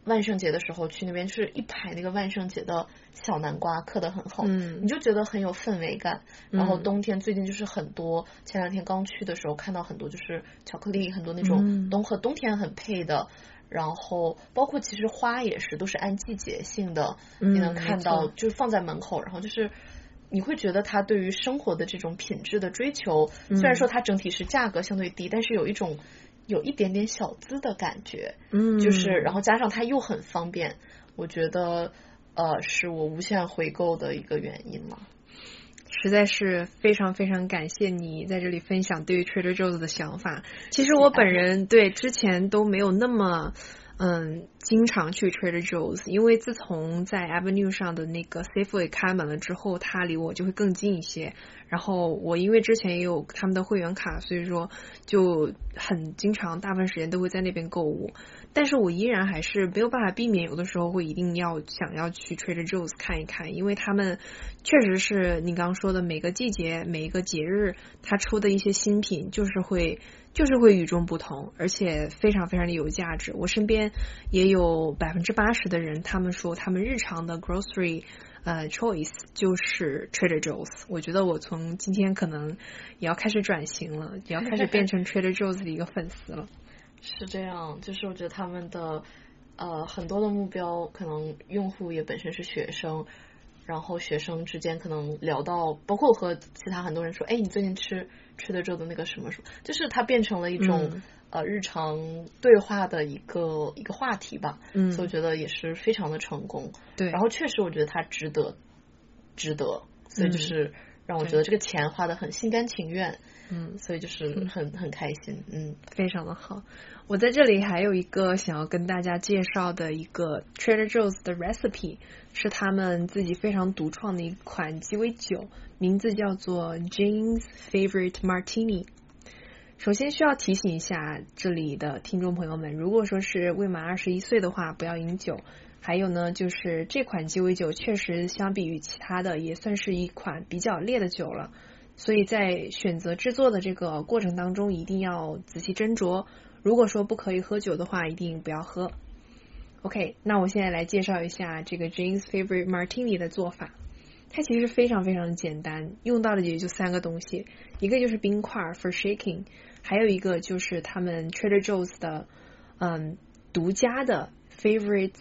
万圣节的时候去那边，就是一排那个万圣节的小南瓜刻得很好，你就觉得很有氛围感。然后冬天最近就是很多，前2天刚去的时候看到很多就是巧克力，很多那种和冬天很配的。然后包括其实花也是都是按季节性的，你能看到就是放在门口，然后就是你会觉得它对于生活的这种品质的追求，虽然说它整体是价格相对低，但是有一点点小资的感觉，就是然后加上它又很方便，我觉得是我无限回购的一个原因嘛。 实在是非常非常感谢你在这里分享对于 Trader Joe's 的想法。其实我本人对之前都没有那么经常去 Trader Joe's， 因为自从在 Avenue 上的那个 Safeway 开门了之后，它离我就会更近一些。然后我因为之前也有他们的会员卡，所以说就很经常大部分时间都会在那边购物。但是我依然还是没有办法避免有的时候会一定想要去 Trader Joe's 看一看，因为他们确实是你刚刚说的每个季节每一个节日它出的一些新品就是会与众不同，而且非常非常的有价值。我身边也有80%的人他们说他们日常的 grocery choice 就是 Trader Joe's。 我觉得我从今天可能也要开始转型了，也要开始变成 Trader Joe's 的一个粉丝了。 是这样，就是我觉得他们的很多的目标可能用户也本身是学生，然后学生之间可能聊到，包括我和其他很多人说，哎，你最近吃的粥的那个什么什么，就是它变成了一种日常对话的一个话题吧。所以我觉得也是非常的成功。 对， 然后确实我觉得它值得，所以就是让我觉得这个钱花得很心甘情愿。所以就是很开心。 非常的好。我在这里还有一个想要跟大家介绍的一个 Trader Joe's 的 recipe， 是他们自己非常独创的一款鸡尾酒，名字叫做 Jane's Favorite Martini。 首先需要提醒一下这里的听众朋友们，如果说是未满21岁的话不要饮酒。还有呢，就是这款鸡尾酒确实相比于其他的也算是一款比较烈的酒了，所以在选择制作的这个过程当中一定要仔细斟酌，如果说不可以喝酒的话一定不要喝。 OK， 那我现在来介绍一下这个 Jane's Favorite Martini 的做法。它其实非常非常的简单，用到的也就3个东西，一个就是冰块 for shaking， 还有一个就是他们 Trader Joe's 的独家的 favorites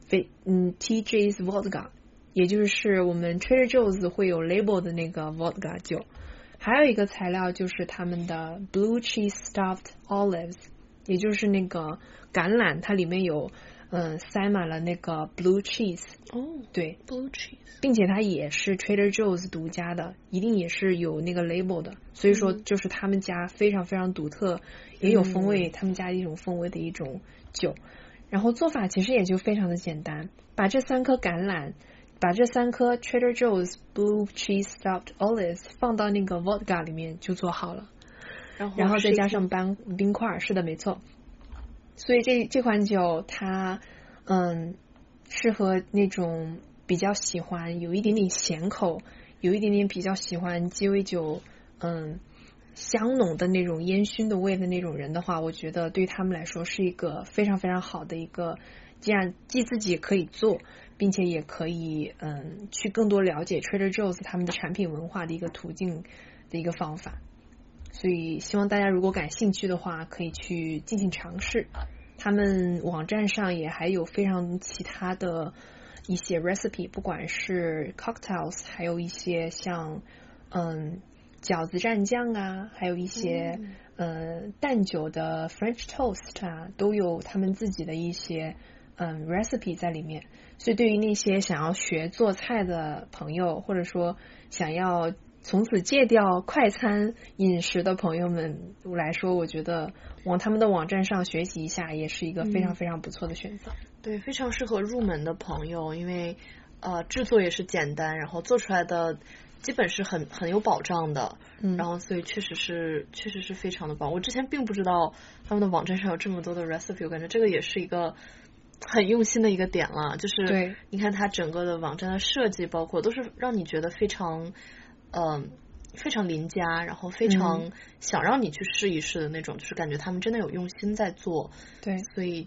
TJ's Vodka， 也就是我们 Trader Joe's 会有 label 的那个 vodka 酒。还有一个材料就是他们的 blue cheese stuffed olives， 也就是那个橄榄，它里面有塞满了那个 blue cheese。 对， blue cheese， 并且它也是 Trader Joe's 独家的，一定也是有那个 label 的，所以说就是他们家非常非常独特，也有风味，他们家一种风味的一种酒。然后做法其实也就非常的简单，把这3颗橄榄，把这3颗 Trader Joe's Blue Cheese Stuffed Olives 放到那个 vodka 里面就做好了，然后再加上冰块。是的，没错。所以这款酒它适合那种比较喜欢有一点点咸口，有一点点比较喜欢鸡尾酒香浓的那种烟熏的味的那种人的话，我觉得对他们来说是一个非常非常好的一个，这样既自己可以做，并且也可以去更多了解 Trader Joe's 他们的产品文化的一个途径的一个方法。所以希望大家如果感兴趣的话可以去进行尝试，他们网站上也还有非常其他的一些 recipe， 不管是 cocktails， 还有一些像饺子蘸酱啊，还有一些蛋酒的 French toast 啊，都有他们自己的一些recipe 在里面。所以对于那些想要学做菜的朋友，或者说想要从此戒掉快餐饮食的朋友们来说，我觉得往他们的网站上学习一下也是一个非常非常不错的选择。 对，非常适合入门的朋友，因为制作也是简单，然后做出来的基本是很有保障的，然后所以确实是非常的棒。我之前并不知道他们的网站上有这么多的 recipe， 我感觉这个也是一个很用心的一个点了。就是对， 你看它整个的网站的设计，包括都是让你觉得非常非常邻家，然后非常想让你去试一试的那种，就是感觉他们真的有用心在做。 对， 所以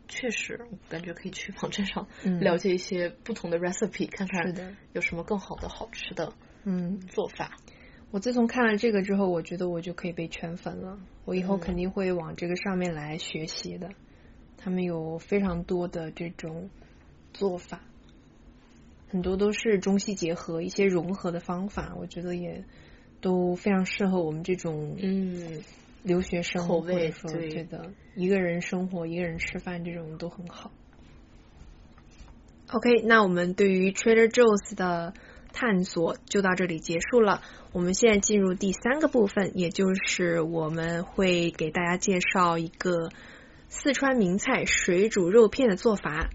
确实感觉可以去网站上了解一些不同的 recipe，看看有什么更好的好吃的做法。 我自从看了这个之后，我觉得我就可以被圈粉了，我以后肯定会往这个上面来学习的。他们有非常多的这种做法，很多都是中西结合，一些融合的方法，我觉得也都非常适合我们这种留学生口味， 或者说觉得一个人生活一个人吃饭这种都很好。 OK， 那我们对于 Trader Joe's 的探索就到这里结束了，我们现在进入第3个部分，也就是我们会给大家介绍一个四川名菜水煮肉片的做法。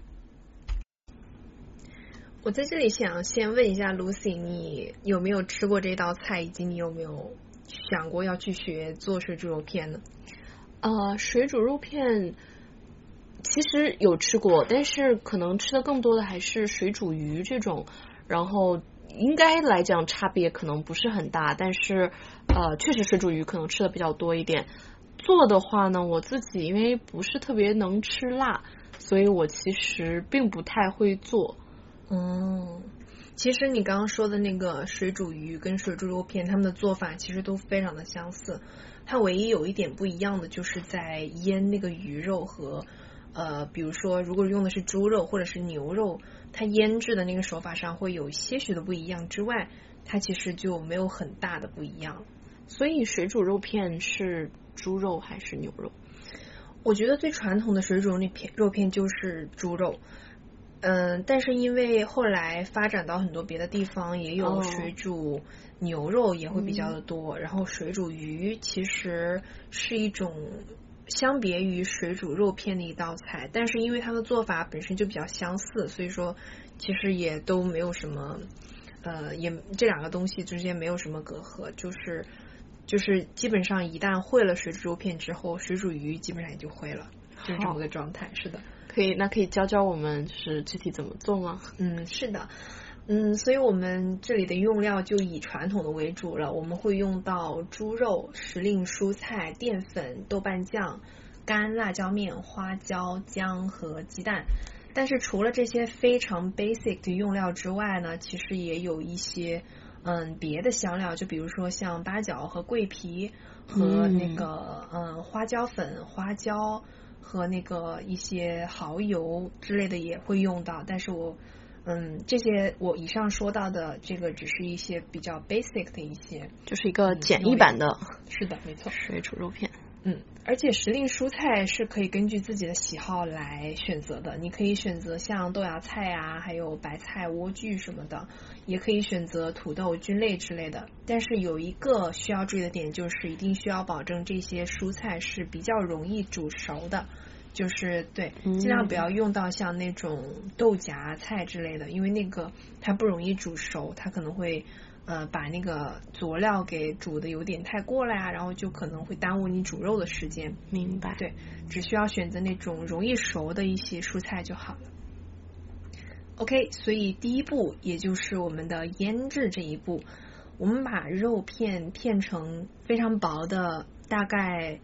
我在这里想先问一下 Lucy， 你有没有吃过这道菜，以及你有没有想过要去学做水煮肉片呢？ 水煮肉片其实有吃过，但是可能吃的更多的还是水煮鱼这种，然后应该来讲差别可能不是很大，但是确实水煮鱼可能吃的比较多一点。做的话呢，我自己因为不是特别能吃辣，所以我其实并不太会做。 其实你刚刚说的那个水煮鱼跟水煮肉片，他们的做法其实都非常的相似，它唯一有一点不一样的就是在腌那个鱼肉和比如说如果用的是猪肉或者是牛肉，它腌制的那个手法上会有些许的不一样之外，它其实就没有很大的不一样。 所以水煮肉片是猪肉还是牛肉？ 我觉得最传统的水煮肉片就是猪肉，但是因为后来发展到很多别的地方也有水煮牛肉也会比较的多，然后水煮鱼其实是一种相别于水煮肉片的一道菜，但是因为它的做法本身就比较相似，所以说其实也都没有什么也这两个东西之间没有什么隔阂，就是基本上一旦会了水煮肉片之后，水煮鱼基本上也就会了，就是这么个状态。是的， 可以教教我们就是具体怎么做吗？ 是的，所以我们这里的用料就以传统的为主了，我们会用到猪肉、时令蔬菜、淀粉、豆瓣酱、干辣椒面、花椒、姜和鸡蛋。但是除了这些非常 basic 的用料之外呢，其实也有一些别的香料，就比如说像八角和桂皮和那个花椒粉、花椒和那个一些蚝油之类的也会用到，但是这些我以上说到的这个只是一些比较 basic 的一些， 就是一个简易版的。 是的，没错， 水煮肉片。 而且时令蔬菜是可以根据自己的喜好来选择的，你可以选择像豆芽菜啊，还有白菜、莴苣什么的，也可以选择土豆、菌类之类的。但是有一个需要注意的点，就是一定需要保证这些蔬菜是比较容易煮熟的，就是尽量不要用到像那种豆荚菜之类的，因为那个它不容易煮熟，它可能会把那个佐料给煮的有点太过了呀，然后就可能会耽误你煮肉的时间。 明白。 对，只需要选择那种容易熟的一些蔬菜就好了。OK， 所以第一步也就是我们的腌制这一步，我们把肉片片成非常薄的，大概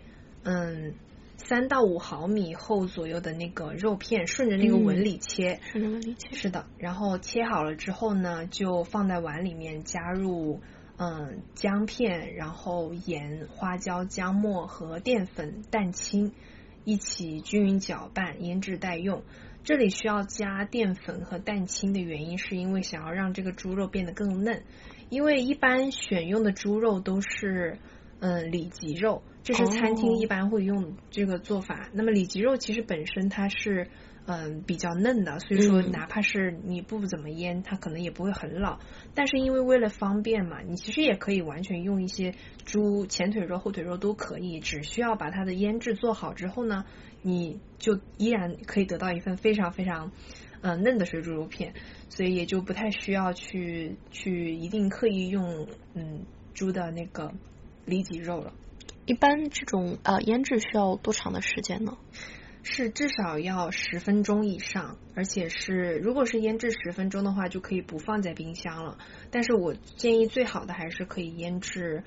3到5毫米厚左右的那个肉片，顺着那个纹理切， 顺着纹理切。 是的，然后切好了之后呢，就放在碗里面，加入姜片，然后盐、花椒、姜末和淀粉、蛋清一起均匀搅拌，腌制待用。这里需要加淀粉和蛋清的原因是因为想要让这个猪肉变得更嫩，因为一般选用的猪肉都是里脊肉，这是餐厅一般会用这个做法。那么里脊肉其实本身它是比较嫩的，所以说哪怕是你不怎么腌，它可能也不会很老。但是因为为了方便嘛，你其实也可以完全用一些猪前腿肉、后腿肉都可以，只需要把它的腌制做好之后呢，你就依然可以得到一份非常非常嫩的水煮肉片，所以也就不太需要去一定刻意用猪的那个里脊肉了。 一般这种腌制需要多长的时间呢？ 是至少要10分钟以上，而且是如果是腌制10分钟的话，就可以不放在冰箱了。但是我建议最好的还是可以腌制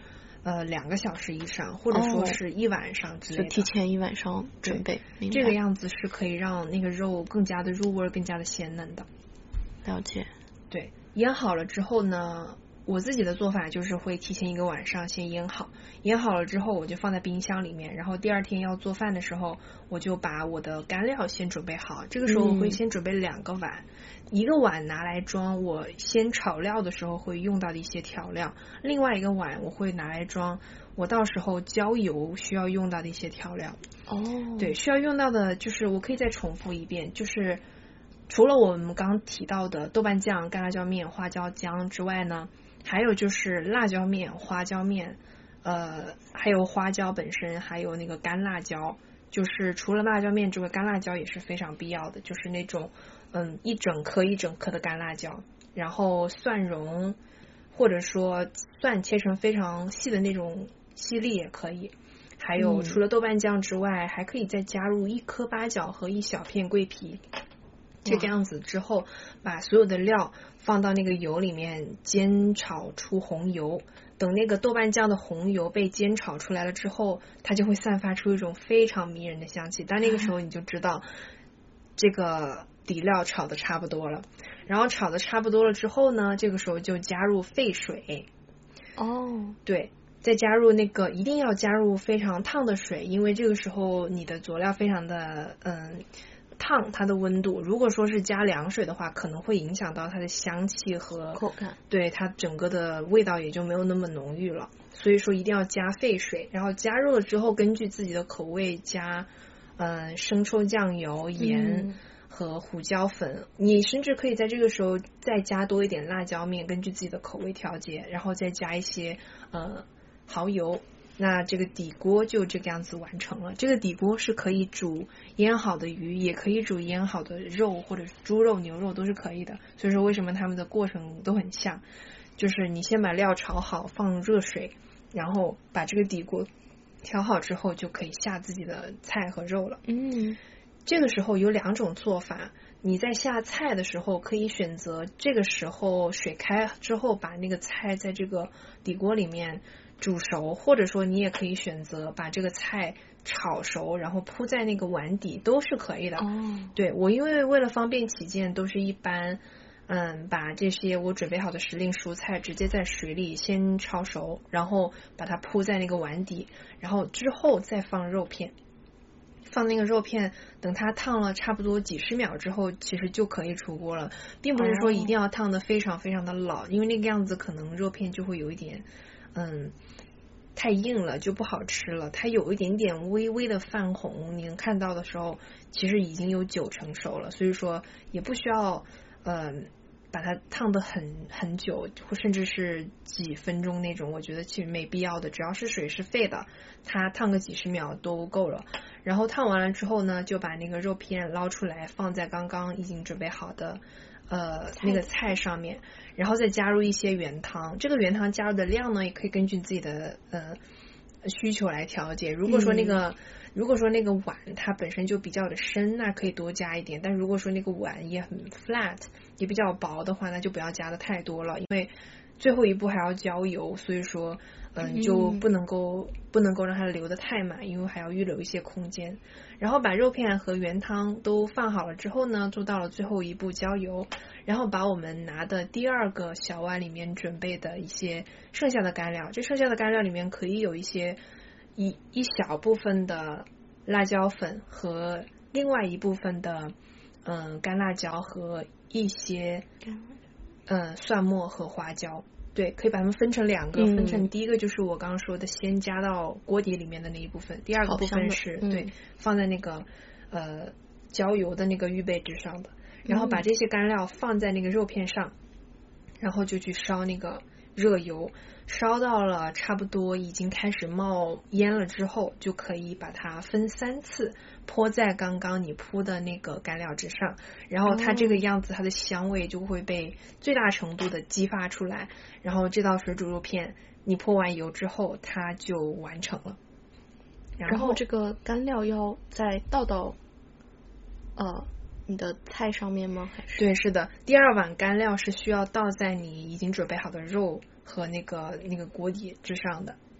2个小时以上，或者说是1晚上之类的， 就提前1晚上准备。 这个样子是可以让那个肉更加的入味，更加的鲜嫩的。 了解。 对，腌好了之后呢，我自己的做法就是会提前1个晚上先腌好，腌好了之后我就放在冰箱里面，然后第2天要做饭的时候，我就把我的干料先准备好。这个时候我会先准备2个碗，1个碗拿来装我先炒料的时候会用到的一些调料，另外1个碗我会拿来装我到时候浇油需要用到的一些调料。对，需要用到的就是我可以再重复一遍，就是除了我们刚提到的豆瓣酱、干辣椒面、花椒姜之外呢，还有就是辣椒面、花椒面，还有花椒本身，还有那个干辣椒。就是除了辣椒面之外，干辣椒也是非常必要的，就是那种一整颗一整颗的干辣椒，然后蒜蓉或者说蒜切成非常细的那种细粒也可以。还有除了豆瓣酱之外，还可以再加入1颗八角和1小片桂皮。这个样子之后，把所有的料放到那个油里面煎炒出红油，等那个豆瓣酱的红油被煎炒出来了之后，它就会散发出一种非常迷人的香气。但那个时候你就知道这个底料炒的差不多了，然后炒的差不多了之后呢，这个时候就加入沸水。对，再加入那个一定要加入非常烫的水，因为这个时候你的佐料非常的烫，它的温度如果说是加凉水的话，可能会影响到它的香气和口感， 对，它整个的味道也就没有那么浓郁了。所以说一定要加沸水，然后加入了之后根据自己的口味加生抽、酱油、盐和胡椒粉，你甚至可以在这个时候再加多一点辣椒面，根据自己的口味调节，然后再加一些蚝油。那这个底锅就这个样子完成了。这个底锅是可以煮腌好的鱼，也可以煮腌好的肉，或者猪肉、牛肉都是可以的。所以说为什么他们的过程都很像，就是你先把料炒好，放热水，然后把这个底锅调好之后，就可以下自己的菜和肉了。这个时候有2种做法，你在下菜的时候可以选择这个时候水开之后把那个菜在这个底锅里面煮熟，或者说你也可以选择把这个菜炒熟，然后铺在那个碗底，都是可以的。对，我因为了方便起见，都是一般把这些我准备好的时令蔬菜直接在水里先焯熟，然后把它铺在那个碗底，然后之后再放肉片。放那个肉片，等它烫了差不多几十秒之后，其实就可以出锅了，并不是说一定要烫得非常非常的老，因为那个样子可能肉片就会有一点太硬了，就不好吃了。它有一点点微微的泛红，你能看到的时候其实已经有90%熟了，所以说也不需要把它烫得很久，或甚至是几分钟那种，我觉得其实没必要的，只要是水是沸的，它烫个几十秒都够了。然后烫完了之后呢，就把那个肉片捞出来，放在刚刚已经准备好的那个菜上面，然后再加入一些原汤。这个原汤加入的量呢，也可以根据自己的需求来调节。如果说那个碗它本身就比较的深，那可以多加一点，但如果说那个碗也很 flat 也比较薄的话，那就不要加的太多了，因为最后一步还要浇油，所以说就不能够让它流得太满，因为还要预留一些空间。然后把肉片和原汤都放好了之后呢，做到了最后一步浇油，然后把我们拿的第2个小碗里面准备的一些剩下的干料，这剩下的干料里面可以有一些一小部分的辣椒粉和另外一部分的干辣椒和一些蒜末和花椒。对，可以把它们分成2个，分成第一个就是我刚刚说的先加到锅底里面的那一部分，第2个部分是对放在那个浇油的那个预备之上的，然后把这些干料放在那个肉片上，然后就去烧那个热油，烧到了差不多已经开始冒烟了之后，就可以把它分3次泼在刚刚你铺的那个干料之上，然后它这个样子它的香味就会被最大程度的激发出来，然后这道水煮肉片你泼完油之后它就完成了。 然后这个干料要再倒到你的菜上面吗？还是？ 对，是的，第2碗干料是需要倒在你已经准备好的肉和那个锅底之上的。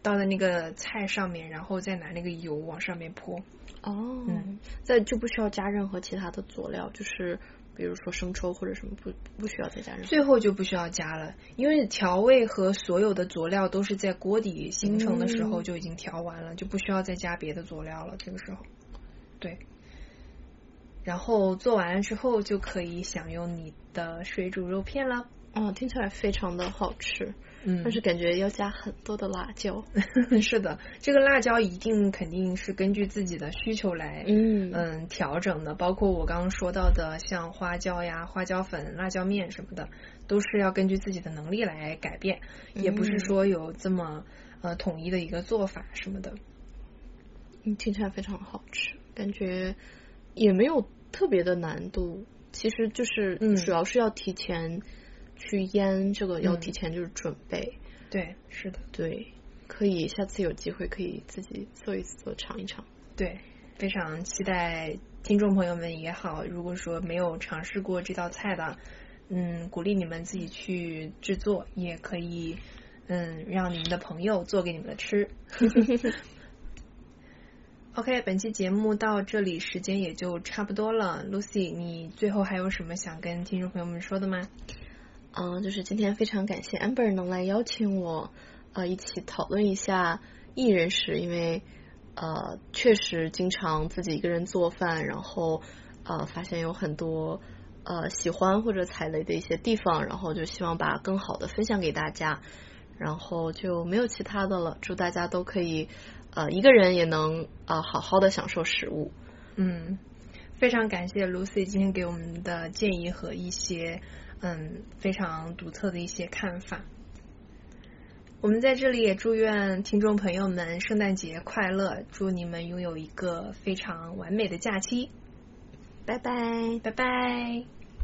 倒在那个菜上面，然后再拿那个油往上面泼。 再就不需要加任何其他的佐料，就是比如说生抽或者什么，不需要再加任何。 最后就不需要加了，因为调味和所有的佐料都是在锅底形成的时候就已经调完了，就不需要再加别的佐料了。这个时候，对。然后做完了之后就可以享用你的水煮肉片了。 听起来非常的好吃。但是感觉要加很多的辣椒。 是的，这个辣椒肯定是根据自己的需求来调整的，包括我刚刚说到的像花椒呀、花椒粉、辣椒面什么的，都是要根据自己的能力来改变，也不是说有这么统一的一个做法什么的。 听起来非常好吃，感觉也没有特别的难度，其实就是主要是要提前去腌，这个要提前就是准备。 对，是的， 对，可以下次有机会可以自己做一做，尝一尝。 对，非常期待听众朋友们也好，如果说没有尝试过这道菜的，鼓励你们自己去制作，也可以让你们的朋友做给你们吃。OK， 本期节目到这里时间也就差不多了。 Lucy， 你最后还有什么想跟听众朋友们说的吗？ 就是今天非常感谢 Amber 能来邀请我一起讨论一下艺人史，因为确实经常自己一个人做饭，然后发现有很多喜欢或者踩雷的一些地方，然后就希望把更好的分享给大家，然后就没有其他的了，祝大家都可以一个人也能好好的享受食物。 非常感谢 Lucy 今天给我们的建议和一些非常独特的一些看法。我们在这里也祝愿听众朋友们圣诞节快乐，祝你们拥有一个非常完美的假期。 拜拜， 拜拜。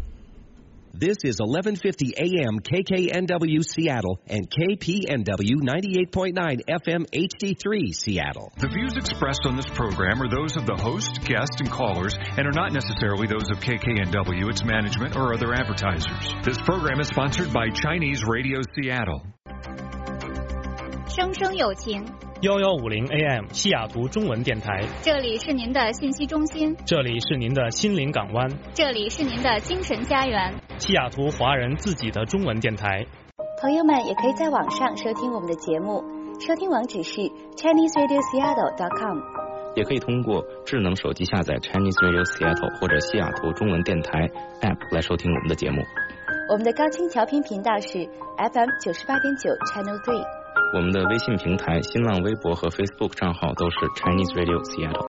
This is 1150 AM KKNW Seattle and KPNW 98.9 FM HD3 Seattle. The views expressed on this program are those of the host, guests, and callers and are not necessarily those of KKNW, its management, or other advertisers. This program is sponsored by Chinese Radio Seattle. 生生有情 1150 AM 西雅图中文电台， 这里是您的信息中心， 这里是您的心灵港湾， 这里是您的精神家园， 西雅图华人自己的中文电台。 朋友们也可以在网上收听我们的节目，收听网址是 ChineseRadioSeattle.com， 也可以通过智能手机下载 Chinese Radio Seattle 或者西雅图中文电台 App 来收听我们的节目。 我们的高清调频频道是 FM 98.9 Channel 3。 我们的微信平台、新浪微博和 Facebook 账号都是 Chinese Radio Seattle。